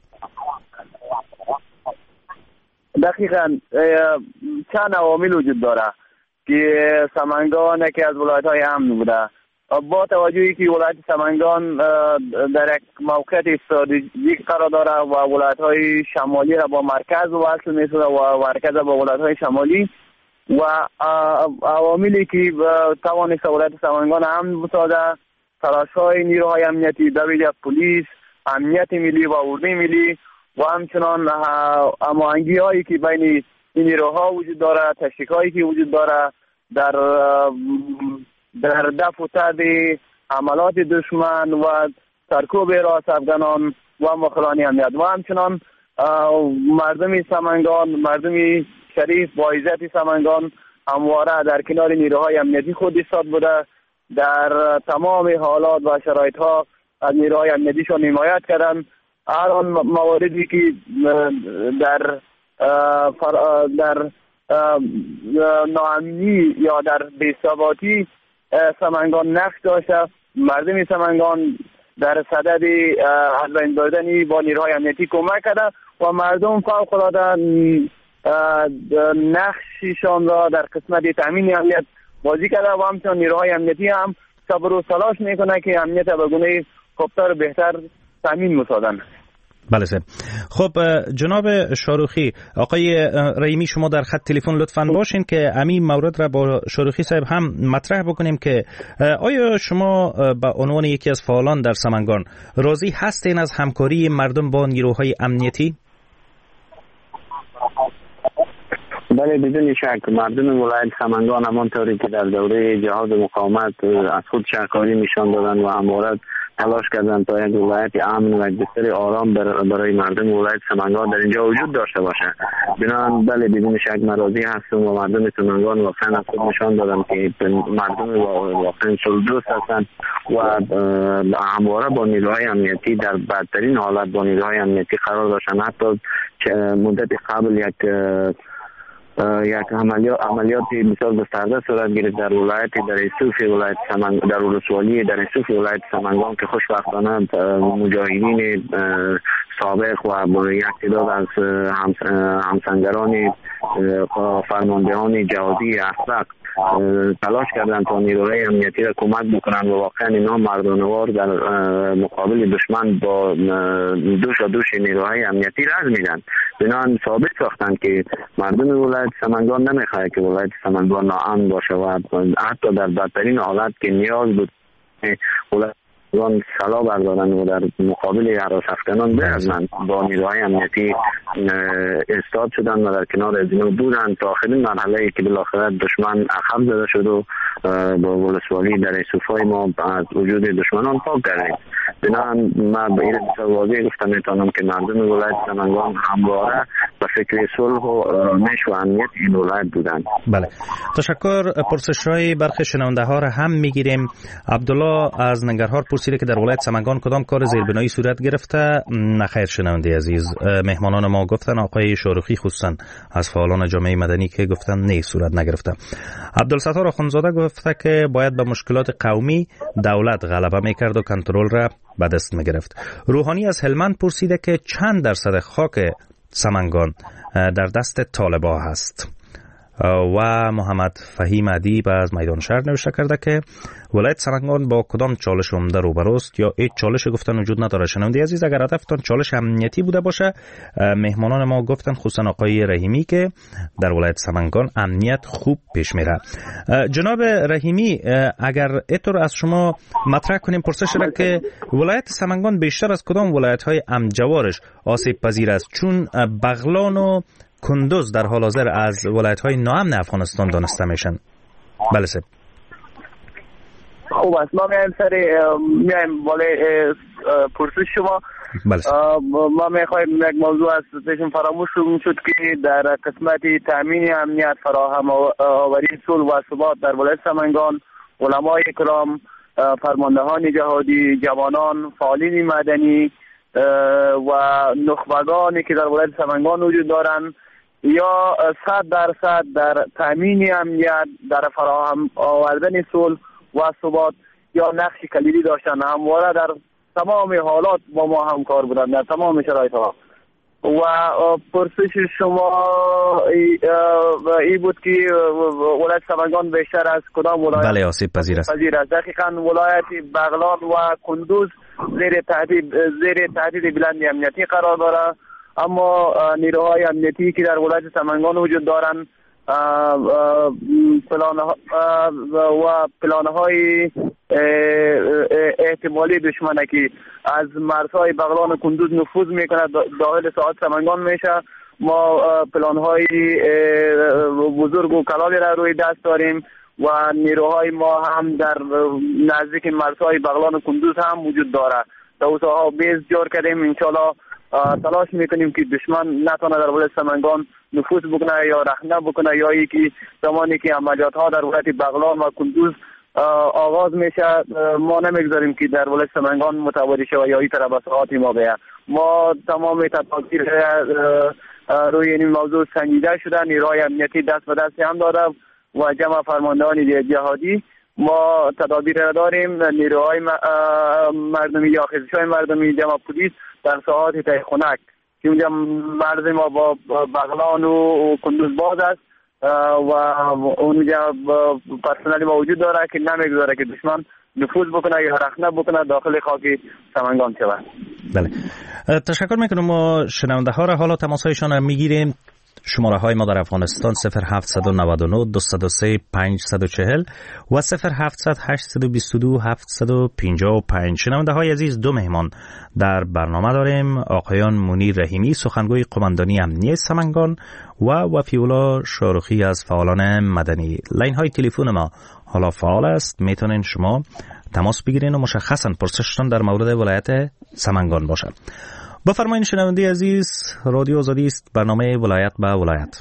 دقیقاً چند عوامل وجود داره که سمنگان یکی از ولایت های امن بوده. با توجهی که ولایت سمنگان در یک موقعیت استراتژیک قرار داره و ولایت های شمالی را با مرکز وصل می‌سازه و مرکز با ولایت های شمالی و عواملی که توانست ولایت سمنگان امن بسازد، تلاش‌های نیروهای امنیتی به ویژه پلیس، امنیت ملی و اردوی ملی و همچنان هماهنگی هایی که بین این نیروها وجود دارد، تشریک هایی که وجود دارد در در دفع و طرد حملات دشمن و سرکوب راست افغانان و مخالفان امنیت و همچنان مردم سمنگان، مردم شریف با عزت سمنگان همواره در کنار نیروهای امنیتی خود ایستاد بوده، در تمام حالات و شرایط ها از نیروهای امنیتیشان حمایت کردن. هر آن مواردی که در در ناامنی یا در بی‌ثباتی سمنگان نقش داشته، مردم سمنگان در صدد از بین بردن با نیروهای امنیتی کمک کرده و مردم فوق‌العاده نقششان را در قسمت تامین امنیت بازی کرده و همچنان نیروهای امنیتی هم صبر و تلاش میکنه که امنیت به گونه خوبتر بهتر تامین مسازن. بله سر. خب جناب شاروخی، آقای رحیمی شما در خط تلفن لطفاً باشین که همین مورد را با شاروخی صاحب هم مطرح بکنیم که آیا شما به عنوان یکی از فعالان در سمنگان راضی هستین از همکاری مردم با نیروهای امنیتی؟ بله بدون شک مردم ولایت سمنگان همانطوری که در دوره جهاد مقاومت از خود شکاری نشان دادن و همواره تلاش کردن تا یک ولایت امن و بسیار آرام برای مردم ولایت سمنگان در اینجا وجود داشته باشه. بنابراین بله بدون شک من راضی هستم و مردم سمنگان واقعا از خود نشان دادن که مردم واقعا صلح‌دوست هستند و همواره با نیروهای امنیتی در بدترین حالت با نیروهای امنیتی قرار داشتن. حتی مدت قبل یک یک عملیات عملیاتی بسیار گسترده صورت گرفت در ولایت در ایسوف ولایت سمنگان، در ولسوالی در ایسوف ولایت سمنگان که خوشبختانه مجاهدین سابق و یک تعداد از همسنگران فرماندهان جهادی احمق تلاش کردند تا نیروهای امنیتی را کمک بکنند و واقعا اینا مردانوار در مقابل دشمن با دوش و دوش نیروهای امنیتی رد میدن. بنابراین ثابت ساختند که مردم ولایت سمنگان نمیخواد که ولایت سمنگان ناامن باشه و حتی در بدترین حالت که نیاز بود ولایت سمنگان سلا بردارن و در مقابل هراس افغانان برزن با نیروهای امنیتی استاد شدن و در کنار از اینو بودن تا آخرین مرحله که بالاخره دشمن عقب زده شد و با ولسوالی در ایسوفای ما از وجود دشمنان پاک کردیم. بنابراین من به این واضح گفتم میتونم که مردم ولایت سمنگان همواره به فکر صلح و آرامش و امنیت این ولایت بودن. بله تشکر. پرسش‌های برخی شنونده ها را هم میگیریم. عبدالله از ننگرهار پرسیده که در ولایت سمنگان کدام کار زیربنایی صورت گرفته؟ نخیر شنونده عزیز، مهمانان ما گفتن، آقای شاروخی خصوصا از فعالان جامعه مدنی که گفتن نه صورت نگرفته. عبدالستار آخوندزاده گفته که باید به مشکلات قومی دولت غلبه میکرد و کنترل را به دست میگرفت. روحانی از هلمند پرسیده که چند درصد خاک سمنگان در دست طالبان هست. و محمد فهیم ادیب از میدان شهر نوشته کرده که ولایت سمنگان با کدام چالش عمده روبروست یا هیچ چالش گفتن وجود نداره. شنونده عزیز اگر هدفتون چالش امنیتی بوده باشه، مهمانان ما گفتن خصوصا آقای رحیمی که در ولایت سمنگان امنیت خوب پیش میره. جناب رحیمی اگر اینطور از شما مطرح کنیم پرسش را که ولایت سمنگان بیشتر از کدام ولایت‌های امجوارش آسیب پذیر است، چون بغلان و کندوز در حال حاضر از ولایت‌های ناامن افغانستان دانسته میشن. بله سب. خوب است، ما میایم سر میایم بالای پرسش شما. بله ما میخوایم یک موضوع از پیشم فراموش شد که در قسمت تامین امنیت، فراهم آوری صلح و ثبات در ولایت سمنگان علمای کرام، فرماندهان جهادی، جوانان، فعالین مدنی و نخبگانی که در ولایت سمنگان وجود دارند یا صد درصد در تامین امنیت، در فراهم آوردن صلح و ثبات یا نقش کلیدی داشتن، همواره در تمام حالات با ما همکار بودن در تمام شرایط ها. و پرسش شما ای, ای بود که ولایت سمنگان بیشتر از کدام ولایت بله آسیب پذیر است؟ دقیقاً ولایت بغلان و کندوز زیر تهدید زیر تهدید بلند امنیتی قرار داره، اما نیروهای امنیتی که در ولایت سمنگان وجود دارند پلان و پلان های احتمالی دشمن که از مرزهای بغلان و کندوز نفوذ میکنه داخل ساعت سمنگان میشه. ما پلان های بزرگ و کلانی را روی دست داریم و نیروهای ما هم در نزدیک مرزهای بغلان و کندوز هم وجود داره. دوسه ها بیز جور کردیم، انشالله تلاش میکنیم که دشمن نتونه در ولایت سمنگان نفوذ بکنه یا رخنه بکنه، یا ای که زمانی که عملیات ها در ولایت بغلان و کندوز آغاز میشه ما نمیگذاریم که در ولایت سمنگان متواری شود یا این طرف ساعت ما بیه. ما تمام تدابیر روی این موضوع سنجیده شده، نیروهای امنیتی دست به دست هم داده و جمع فرماندهان جهادی ما تدابیر را داریم. نیروهای مردمی یا خیزش‌های مردمی جمع پلیس در ساعات تای خنک که اونجا مرز ما با بغلان و کندوز باز است و اونجا پرسنلی موجود داره که نمیگذاره که دشمن نفوذ بکنه یا رخنه بکنه داخل خاک سمنگان شود. بله، تشکر میکنم. ما شنونده ها را حالا تماسهایشان را میگیریم. شماره های ما در افغانستان صفر هفت نه نه دو صفر سه پنج چهار صفر و صفر هفت هشت دو دو هفت پنج پنج. شنونده های عزیز، دو مهمان در برنامه داریم. آقایان منیر رحیمی سخنگوی قماندانی امنیت سمنگان و وفی‌الله شاروخی از فعالان مدنی. لاین های تلفن ما حالا فعال است، میتونین شما تماس بگیرین و مشخصا پرسشتان در مورد ولایت سمنگان باشد. بفرمایید شنونده عزیز، رادیو آزادی است، برنامه ولایت به ولایت.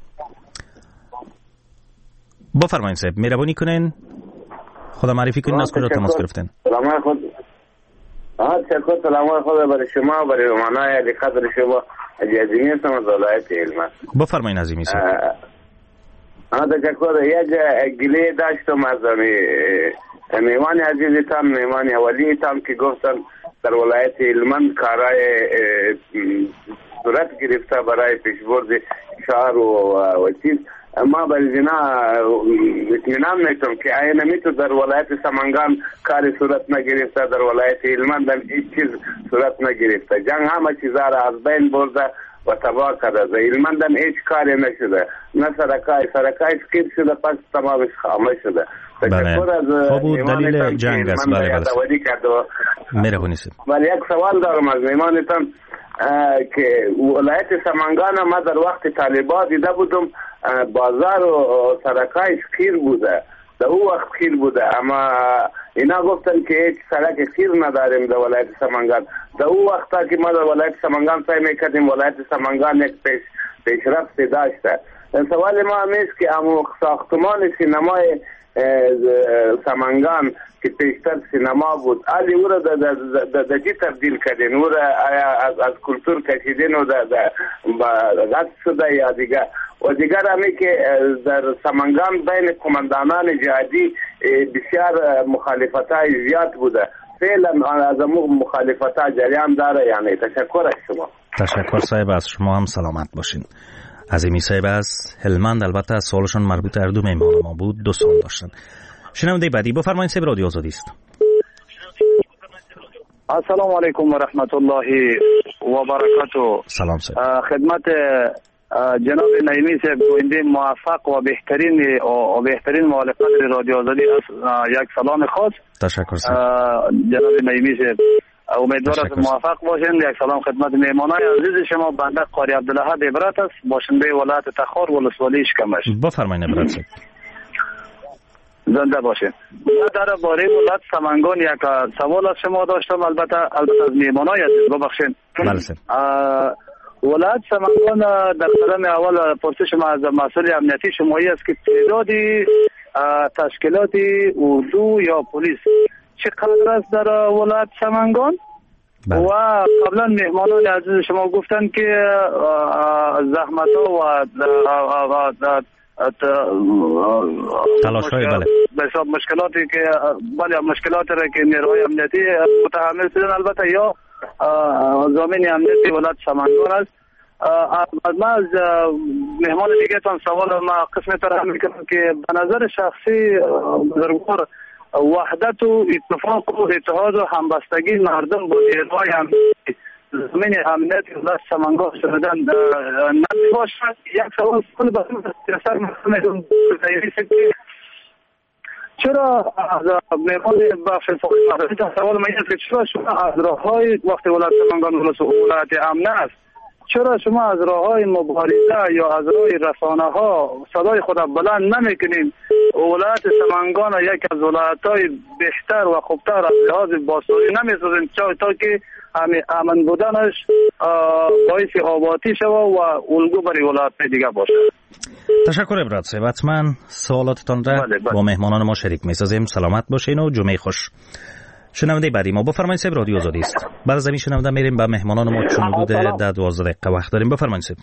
بفرمایید صاحب، مهربانی کنین خدا معرفی کنین از کجا تماس گرفتین. سلام خود آه تشکر. سلام خود برای شما و برای معنای علی قدر شما عزیزی هستم از ولایت علمت. بفرمایید عزیزی صاحب. آه تشکر. یک گله داشتم از میوان عزیزتان، میوان اولیتان که گفتن در ولایت علمت کارای صورت گرفته برای پیشبرد شهر و چیز. ما برای زنا اطمینان میتونم که آیا نمیتون در ولایت سمنگان کار صورت نگرفته، در ولایت علمت هم هیچ چیز صورت نگرفته. جنگ همه چیزا را از بین برده و تباه کرده. در علمت هم هیچ کاری نشده، نه سرکای سرکای سکیر شده، پس تمامش خاموش شده. بله، خب دلیل جنگ است. بله بله مهربانی سید. ولی یک سوال دارم از میمانتان که ولایت سمنگان ما در وقت طالبان دیده بودم بازار و سرکای خیر بوده، در اون وقت خیر بوده، اما اینا گفتن که هیچ سرک خیر نداریم در ولایت سمنگان. در اون وقت که ما در ولایت سمنگان سعی میکردیم ولایت سمنگان یک پیش پیشرفت داشته. سوال ما همیست که امو ساختمان سینمای سمنگان که پیشتر سینما بود علی او را در چی تبدیل کردین؟ او را از, از کلتور کشیدین و غد شده یا دیگر؟ و دیگر همی که در سمنگان بین قماندانان جهادی بسیار مخالفت های زیاد بوده، فعلا از امو مخالفت ها جریان داره. یعنی تشکر از شما. تشکر صاحب، از شما هم سلامت باشین. عظیمی صاحب از هلمند، البته سوالشون مربوط هر دو مهمان ما بود، دو سال داشتن. شنونده بعدی بفرمایید صاحب، رادیو آزادی است. السلام علیکم و رحمت الله و برکاته. سلام صاحب. خدمت جناب نعیمی صاحب گوینده موفق و بهترین و بهترین مخالفت رادیو آزادی است، یک سلام خاص. تشکر صاحب. جناب نعیمی صاحب امیدوارم موفق باشین. یک سلام خدمت مهمانای عزیز شما. بنده قاری عبدالله عبرت است، باشنده ولایت تخار ولسوالی اشکمش. بفرمایید عبرت صاحب. زنده باشین. در باره ولایت سمنگان یک سوال از شما داشتم، البته البته از مهمانای عزیز ببخشید. بله صاحب. ولایت سمنگان در قدم اول پرسش ما از مسئول امنیتی شمایی است که تعدادی تشکیلات اردو یا پلیس چقدر است در ولایت سمنگان؟ بله. و قبلا مهمانان عزیز شما گفتن که زحمت ها و تلاش های بله بسیار مشکلاتی که بله مشکلاتی را که نیروهای امنیتی متحمل شدن، البته یا ضامن امنیتی ولایت سمنگان است. از ما از مهمان دیگه تان سوال ما قسم طرح میکنم که به نظر شخصی بزرگوار وحدت و اتفاق و اتحاد و همبستگی مردم با نیروهای امنیتی زمین امنیت ولایت سمنگان شدن نباشد. یک سوال کل به سر محکمه دایره که چرا از مهمان بخش فوق‌العاده سوال من اینه که چرا شما از راه‌های وقتی ولایت سمنگان ولایت امن است، چرا شما از راه‌های مبارزه یا از راه رسانه‌ها صدای خود بلند نمی‌کنین؟ ولایت سمنگان یک از ولایت‌های بهتر و خوبتر از لحاظ باستانی نمی‌سازین تا که امن بودنش باعث آبادی شود و الگو برای ولایت‌های دیگه باشه. تشکر ابراهیم صاحب. حتما سوالاتتان را با مهمانان ما شریک می‌سازیم. سلامت باشین و جمعه خوش. شنونده بعدی ما بفرمایید صاحب، رادیو آزادی است. بعد از این شنونده میریم به مهمانان ما چون حدود ده دوازده دقیقه وقت داریم. بفرمایید صاحب.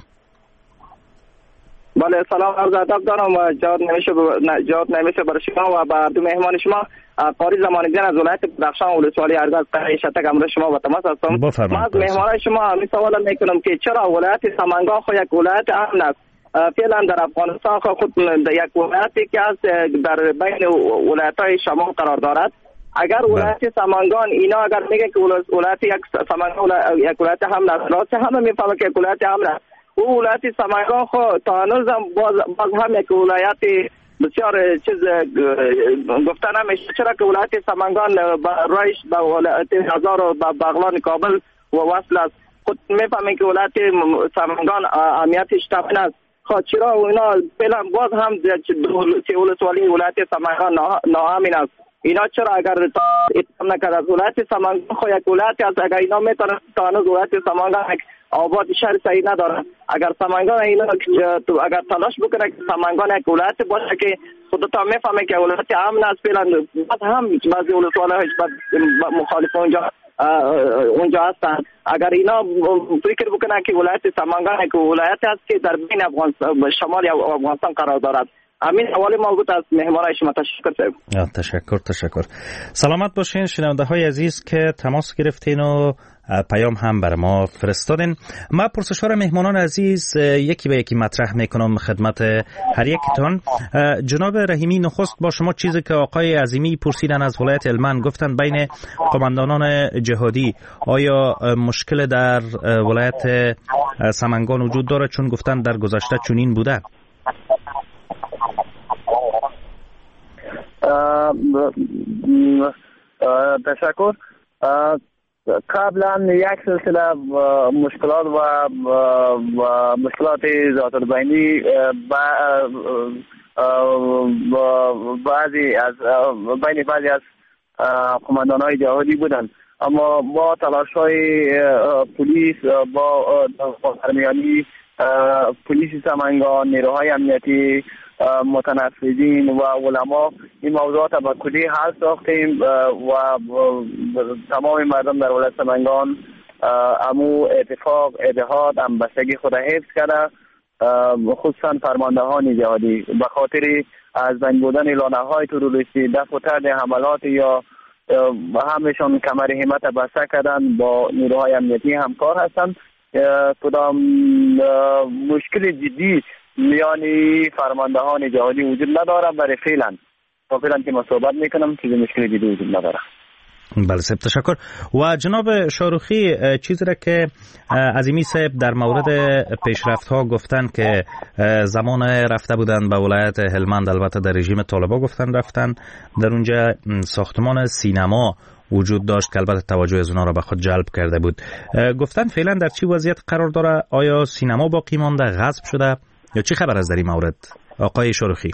بله سلام عرض ادب دارم و جواب نمیشه جواب نمیشه برای شما و با دو مهمان شما. قاری زمانی‌دین از ولایت بدخشان ولسوالی ارزد قریه شتک امروز شما با تماس هستم. ما از مهمانان شما همین سوال میکنم که چرا ولایت سمنگان خود یک ولایت امن است؟ فعلا در افغانستان خود یک ولایتی که از در بین ولایت‌های شمال قرار دارد. اگر ولایت سمنگان اینا اگر میگن که ولایت یک سمنگان یک ولایت امن است، راست همه میفهمه که ولایت امن است. او ولایت سمنگان خود تا هنوز هم باز, باز هم یک ولایت بسیار چیز گفته نمیشه. چرا که ولایت سمنگان با رایش با ولایت هزار و با بغلان کابل و وصل است. خود میفهمین که ولایت سمنگان امنیتش تامین است. خب چرا اینا فعلا باز هم ولسوالی ولایت سمنگان ناامن است؟ اینا چرا اگر اتفاق نکرد از ولایت سمنگان خو یک ولایت است، اگر اینا میتونن تا هنوز ولایت سمنگان آباد شهر صحیح نداره. اگر سمنگان اینا اگر تلاش بکنه که سمنگان یک ولایت باشه که خودتا میفهمه که ولایت امن است، فعلا بعد هم بعضی ولایت‌ها مخالف اونجا اونجا هستن. اگر اینا فکر بکنن که ولایت سمنگان یک ولایت است که در بین افغانستان شمال افغانستان قرار دارد. امین حوالی ما بود از مهمانای شما. تشکر صاحب. تشکر تشکر. سلامت باشین شنونده های عزیز که تماس گرفتین و پیام هم بر ما فرستادین. ما پرسش‌ها را مهمانان عزیز یکی به یکی مطرح میکنم خدمت هر یکتان. جناب رحیمی نخست با شما چیزی که آقای عظیمی پرسیدن از ولایت هلمند، گفتن بین قماندانان جهادی آیا مشکل در ولایت سمنگان وجود داره؟ چون گفتن در گذشته چنین بوده. تشکر. قبلا یک سلسله مشکلات و مشکلات ذات‌البینی بعضی از بین بعضی از قماندان‌های جهادی بودند، اما با تلاش‌های پلیس با درمیانی پلیس سمنگان، نیروهای امنیتی، متنفذین و علما این موضوعات به کلی حل ساختیم و تمام مردم در ولایت سمنگان امو اتفاق اتحاد همبستگی خود حفظ کرده، خصوصا فرماندهان جهادی به خاطر از بین بودن لانه‌های تروریستی دفع و طرد حملات یا همشان کمر همت بسته کردن، با نیروهای امنیتی همکار هستند. کدام مشکل جدی میانی فرماندهان جهادی وجود نداره. برای فعلا تا فعلا که ما صحبت میکنم چیز مشکل جدی وجود نداره. بله صاحب تشکر. و جناب شاروخی چیزی را که عظیمی صاحب در مورد پیشرفت ها گفتن که زمان رفته بودن به ولایت هلمند، البته در رژیم طالبان گفتن رفتن، در اونجا ساختمان سینما وجود داشت که البته توجه از اونا را به خود جلب کرده بود. گفتن فعلا در چی وضعیت قرار داره؟ آیا سینما باقی مانده، غصب شده یا چی خبر است در این مورد آقای شاروخی؟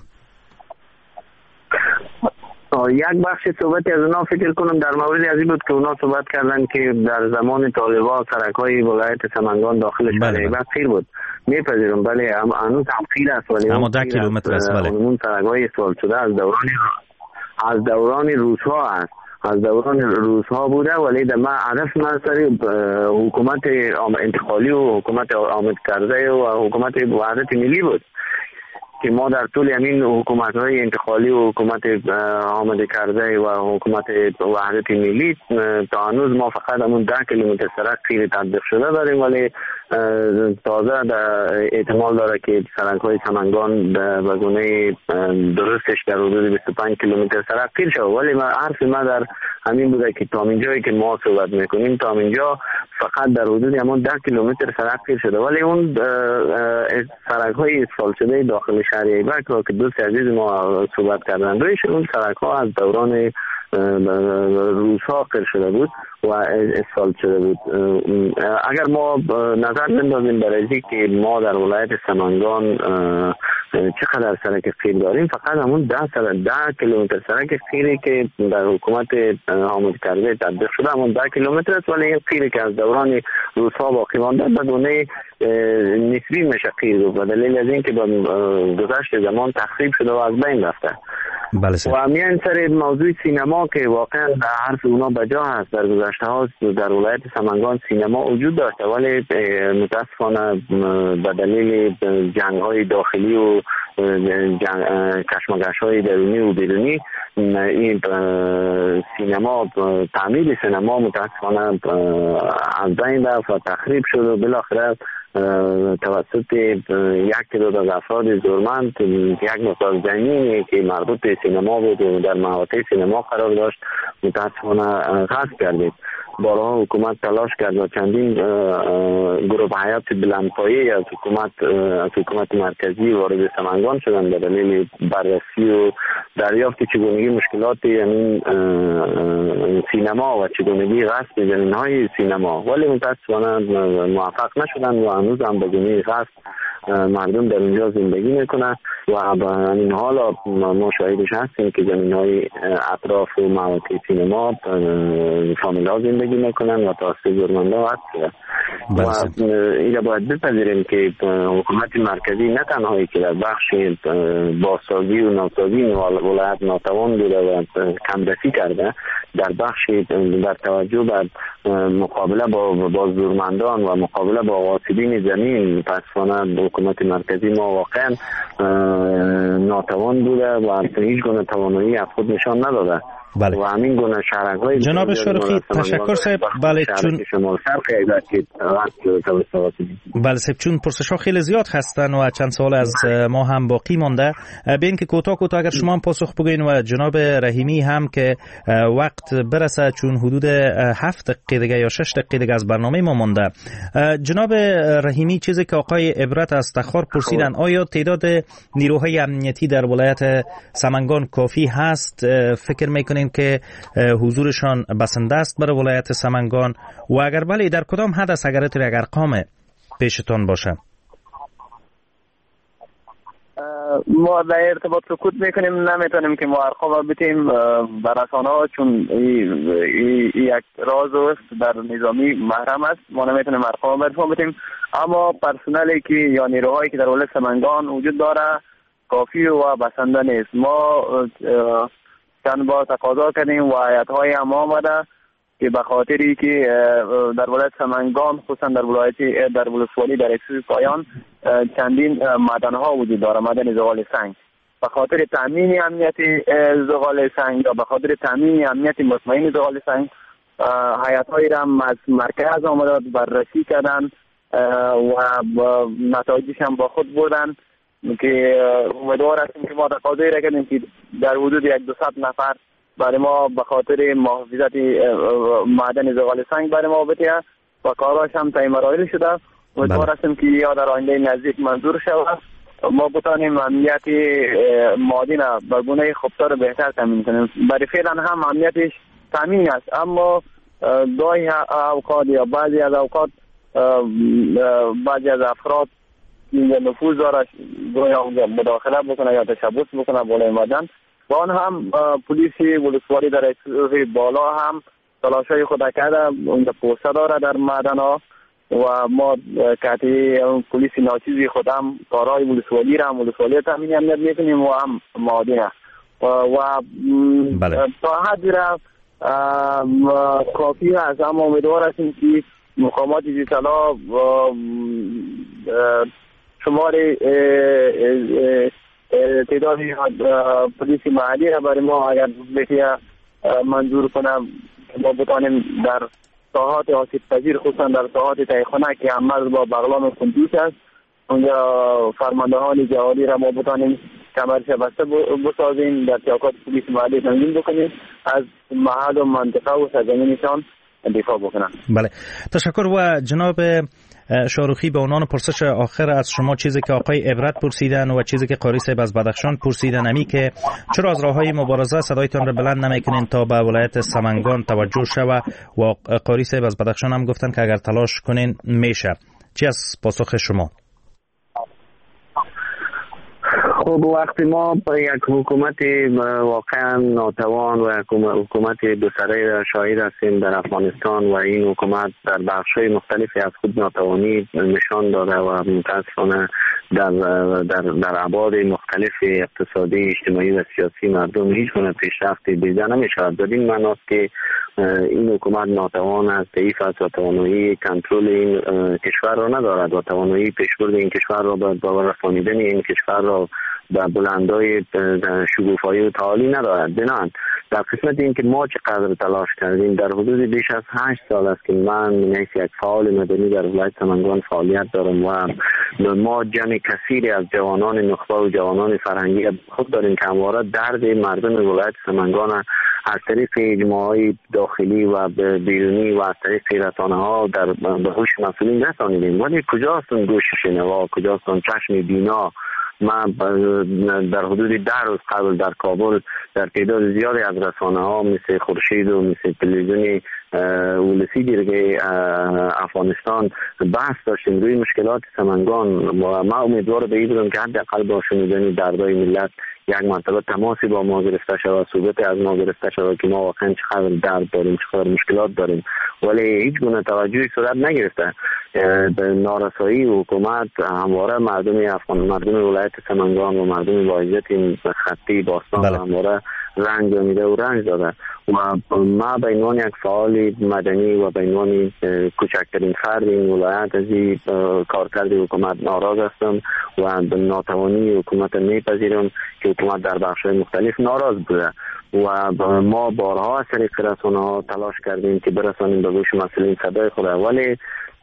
یک بخش صحبتی از اونا فکر کنم در مورد از این بود که اونا صحبت کردن که در زمان طالبان سرک‌های ولایت سمنگان داخلش بله خیر بود. میپذیرم بله هنوز هم خیر است، ولی اما ده کیلومتر است. بله اون سرک‌های سوال شده از دوران از دوران روزها است از دوران روزها بوده، ولی در من عرف من سر حکومت انتقالی و حکومت آمد کرده و حکومت وحدت ملی بود که ما در طول همین حکومت‌های انتقالی و حکومت آمده کرده و حکومت وحدت ملی تا هنوز ما فقط همون ده کیلومتر سرک خیلی تطبیق شده داریم، ولی تازه احتمال داره که سرک‌های سمنگان به گونه درستش در حدود بیست و پنج کیلومتر سرک خیر شد. ولی ما عرض ما در همین بوده که تا اینجایی که ما صحبت میکنیم تا اینجا فقط در حدود همون ده کیلومتر سرک خیر شده، ولی اون سرک های اسفالت شده داخل شهر ایبک که دوست عزیز ما صحبت کردن رویش، اون سرک ها از دوران روزها خیر شده بود و اسفالت شده بود. اگر ما نظر بندازیم برای که ما در ولایت سمنگان چقدر سرک خیر داریم، فقط همون ده سرک ده کیلومتر سرک خیری که در حکومت حامد کرزی تطبیق شده همون ده کیلومتر است، ولی این خیری که از دوران روزها باقی مانده بدون نسبی میشه خیر بود، به دلیل از اینکه با گذشت زمان تخریب شده و از بین رفته. بله و همین سر موضوع سینما که واقعا حرف اونا بجا هست، در گذشته ها در ولایت سمنگان سینما وجود داشته، ولی متاسفانه به دلیل جنگ های داخلی و کشمکش های درونی و بیرونی این سینما تعمیر سینما متاسفانه از بین رفت و تخریب شد و بالاخره توسط یک تعداد از افراد زورمند یک مقدار زمینی که مربوط به سینما بود و در محوطه سینما قرار داشت متاسفانه غصب کردید. بارها حکومت تلاش کرد و چندین گروه حیات بلندپایه از حکومت از حکومت مرکزی وارد سمنگان شدند به دلیل بررسی و دریافت چگونگی مشکلات یعنی سینما و چگونگی غصب زمین‌های سینما، ولی متاسفانه موفق نشدند و هنوز هم به گونه غصب مردم در اونجا زندگی میکنن و به همین حال ما شاهدش هستیم که زمین‌های اطراف و محوطه سینما فامیل‌ها زندگی میکنن و توسط زورمندان هست و این باید بپذیریم که حکومت مرکزی نه تنهایی که در بخش بازسازی و نوسازی ولایت ناتوان بوده و کمرسی کرده، در بخش در توجه بر مقابله با با زورمندان و مقابله با غاصبین زمین متاسفانه حکومت مرکزی ما واقعا ناتوان بوده و هیچ گونه توانایی از خود نشان نداده. بله. و همین گونه شهرهای جناب شرخی تشکر صاحب. بله چون شمال شرق ایبک بله صاحب چون پرسش ها خیلی زیاد هستن و چند سوال از ما هم باقی مانده، ببین که کوتاه کوتاه اگر شما هم پاسخ بگین و جناب رحیمی هم که وقت برسه چون حدود هفت دقیقه دیگه یا شش دقیقه دیگه از برنامه ما مانده. جناب رحیمی چیزی که آقای عبرت از تخار پرسیدن، آیا تعداد نیروهای امنیتی در ولایت سمنگان کافی هست؟ فکر میکنین که حضورشان بسنده است برای ولایت سمنگان و اگر بله در کدام حد است اگر اتر اگر قام پیشتان باشه؟ ما در ارتباط سکوت میکنیم، نمیتونیم که ما ارقام بتیم برسانه ها چون ای یک راز است در نظامی محرم است، ما نمیتونیم ارقام برسان بتیم، اما پرسنلی که یا نیروهایی که در ولایت سمنگان وجود داره کافی و بسنده نیست. ما چند بار تقاضا کردیم و هیئت‌های هم آمده که به خاطری که در ولایت سمنگان خصوصا در ولایت در ولسوالی در اکسوی پایان چندین معدن‌ها وجود داره، معدن زغال سنگ، به خاطر تامین امنیت زغال سنگ یا به خاطر تامین امنیت مطمئن زغال سنگ هیئت‌هایی را هم از مرکز آمده بررسی کردن و نتایجش هم با خود بردن که امیدوار هستیم که ما تقاضایی را کردیم که در حدود یک دو صد نفر برای ما به خاطر محافظت معدن زغال سنگ برای ما بده و کاراش هم طی مراحل شده. امیدوار هستیم که یا در آینده نزدیک منظور شود ما بتانیم امنیت معدن به گونه خوبتر و بهتر تامین کنیم. برای فعلا هم امنیتش تامین است، اما گاهی اوقات یا بعضی از اوقات بعضی از افراد این نفوذ داره گویا مداخله بکنه یا تشبث بکنه بالای معدن و آن هم پلیس ولسوالی در اکسوی بالا هم تلاشای خود کرده اونجا پوسته داره در معدن ها و ما کتی پلیس ناچیزی خود هم کارهای ولسوالی را هم ولسوالی تامین امنیت میکنیم و هم معدن و, و بله. تا حدی را کافی هست، اما امیدوار هستیم که مقامات دیجیتالا شمار تعدادی پلیس محلی را برای ما اگر بتیا منظور کنم ما بتانیم در ساحات آسیب پذیر خصوصا در ساحات تایخانه که همراه با بغلان و کندوز است اونجا فرماندهان جهادی را ما بتانیم کمرش بسته بسازیم، در چوکات پلیس محلی تنظیم بکنیم، از محل و منطقه و سرزمینشان دفاع بکنن. بله، تشکر. و جناب شاروخی، به عنوان پرسش آخر از شما، چیزی که آقای عبرت پرسیدن و چیزی که قاری صاحب از بدخشان پرسیدن، امی که چرا از راههای مبارزه صدایتان را بلند نمیکنین تا به ولایت سمنگان توجه شوه، و قاری صاحب از بدخشان هم گفتن که اگر تلاش کنین میشه. چی از پاسخ شما؟ خب وقتی ما با یک حکومت واقعا ناتوان و حکومت دو سره شاهد هستیم در افغانستان و این حکومت در بخش‌های مختلفی از خود ناتوانی نشان داده و متاسفانه در در در ابعاد مختلف اقتصادی، اجتماعی و سیاسی مردم هیچ گونه پیشرفتی دیده نمی‌شود. در این معنی است که این حکومت ناتوان است، ضعیف است و توانایی کنترل این کشور را ندارد و توانایی پیشبرد این کشور را به رسانیدن این کشور را به بلندای شگوفایی و تعالی ندارد. بنابراین در قسمت این که ما چقدر تلاش کردیم، در حدود بیش از هشت سال است که من نیز یک فعال مدنی در ولایت سمنگان فعالیت دارم و ما جمع کثیری از جوانان نخبه و جوانان فرهنگی خود داریم که همواره درد مردم ولایت سمنگان از طریق اجماعی داخلی و بیرونی و از طریق رسانه‌ها در به هوش مسئولین رسانیدیم. ولی کجاست اون گوش شنوا، کجاست اون چشم بینا؟ من در حدود ده روز قبل در کابل در تعداد زیادی از رسانه‌ها مثل خورشید و مثل تلویزیون ولسی دیگه افغانستان بحث داشتیم روی مشکلات سمنگان و ما امیدوار به این بودم که حداقل با شنیدن دردای ملت یک مرتبه تماسی با ما گرفته شود، صحبت از ما گرفته شود که ما واقعا چقدر درد داریم، چقدر مشکلات داریم، ولی هیچ گونه توجهی صورت نگرفته. به نارسایی حکومت همواره مردم افغان، مردم ولایت سمنگان و مردم واحدیت این خطی باستان بله. همواره رنج میده و رنج داده و ما به عنوان یک فعال مدنی و به عنوان کوچکترین فرد این ولایت از این کارکرد حکومت ناراض هستم و به ناتوانی حکومت میپذیرم که حکومت در بخش‌های مختلف ناراض بوده و ما بارها از طریق رسانه‌ها تلاش کردیم که برسانیم به گوش مسئولین صدای خود، ولی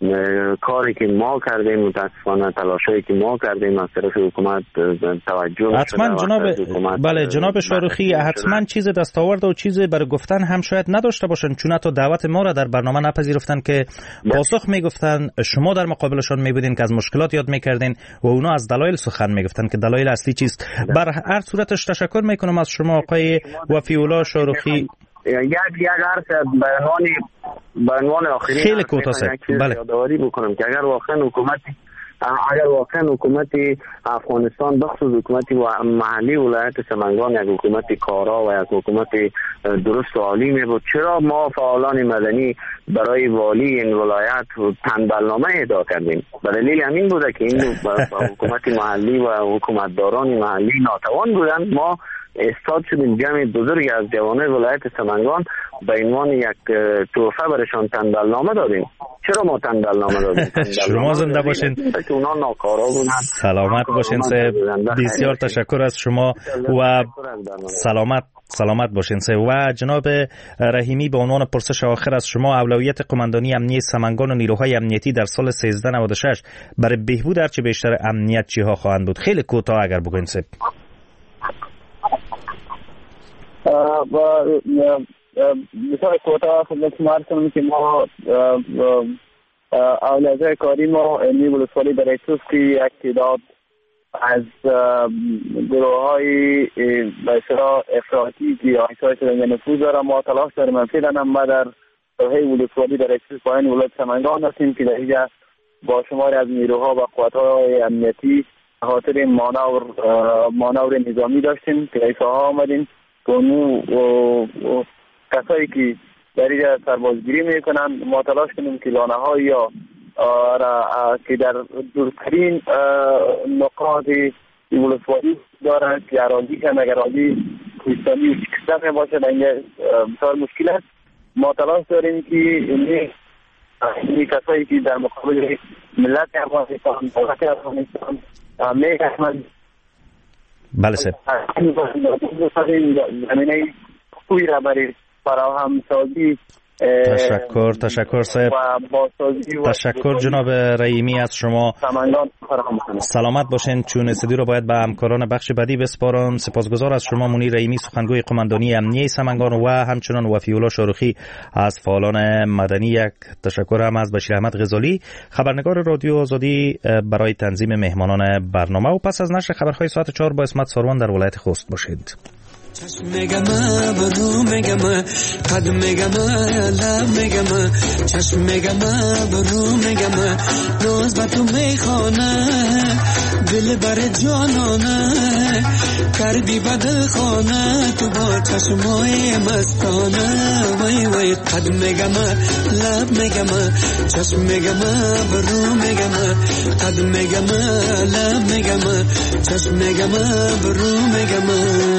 کاری که ما کردیم متاسفانه تلاشایی که ما کردیم از طرف حکومت توجه حتما جناب بله جناب شاروخی حتما چیز دستاورد و چیز برای گفتن هم شاید نداشته باشن، چون حتی دعوت ما را در برنامه نپذیرفتن که پاسخ میگفتن. شما در مقابلشان میبودین که از مشکلات یاد میکردین و اونا از دلایل سخن میگفتن که دلایل اصلی چیست. بر هر صورتش تشکر میکنم از شما آقای وفی‌الله شاروخی. یک یک عرض به عنوان به عنوان آخرین خیلی کوتاه بله یادآوری بکنم که اگر واقعا حکومت اگر واقعا حکومت افغانستان بخصوص حکومت محلی ولایت سمنگان یک حکومت کارا و یک حکومت درست و عالی می بود، چرا ما فعالان مدنی برای والی این ولایت تنبلنامه اهدا کردیم؟ به دلیل همین بوده که این حکومت محلی و حکومتداران محلی ناتوان بودند. ما استاد شدیم جمع بزرگی از جوانای ولایت سمنگان به عنوان یک تحفه برشان تنبلنامه دادیم. چرا ما تنبلنامه دادیم؟ شما زنده باشین، که اونا ناکارا بودن. سلامت باشین صاحب، بسیار تشکر از شما و سلامت سلامت باشین صاحب. و جناب رحیمی، به عنوان پرسش آخر از شما، اولویت قماندانی امنیت سمنگان و نیروهای امنیتی در سال سیزده نود و شش برای بهبود هرچه بیشتر امنیت چی ها خواهند بود؟ خیلی کوتاه اگر بگوین صاحب. بسیار کوتاه خدمت شما عرض کنم که ما اولویت کاری ما علمی ولسوالی در اکسوس که یک تعداد از گروه های به اصطلاح افراطی که آیسای شدن نفوذ دارم ما تلاش داریم. فعلا ما در ساحه ولسوالی در اکسوس پایین ولایت سمنگان هستیم که در اینجا با شماری از نیروها و قوت‌های امنیتی خاطر مانور مانور نظامی داشتیم که ایسا ها آمدیم که اونو کسایی که در اینجا سربازگیری میکنن ما تلاش کنیم که لانه ها یا که در دورترین نقاط ولسوالی دارند که اراضی کم اگر اراضی کوهستانی و چکستان باشه در اینجا بسیار مشکل است. ما تلاش داریم که این کسایی که در مقابل ملت افغانستان دولت افغانستان میگن بله سر زمینه خوبی را برای فراهم سازی تشکر تشکر صاحب تشکر جناب رحیمی از شما. سلامت باشین. چون استودیو رو باید به همکاران بخش بعدی بسپارم. سپاسگزار از شما منیر رحیمی، سخنگوی قماندانی امنیه سمنگان، و همچنان وفی‌الله شاروخی از فعالان مدنی. یک تشکر هم از بشیر احمد غزالی، خبرنگار رادیو آزادی، برای تنظیم مهمانان برنامه. و پس از نشر خبرهای ساعت چهار با اسمت ساروان در ولایت خوست باشید. چشم میگم برو میگم قد میگم لب میگم چشم میگم برو میگم روز با تو میخوانه دل بر جانانه کردی بدل خانه تو با چشمای مستانه وای وای قد میگم لب میگم چشم میگم برو میگم قد میگم لب میگم چشم میگم برو میگم.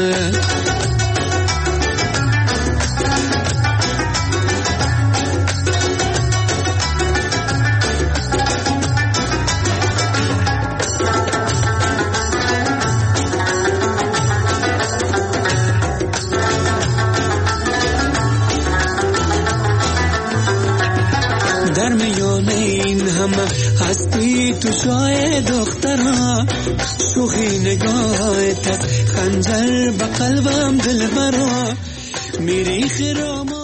در میان این همه هستی تو شای دخترها شوخی نگاهت از خنجر به قلبم دل برا میری خیرام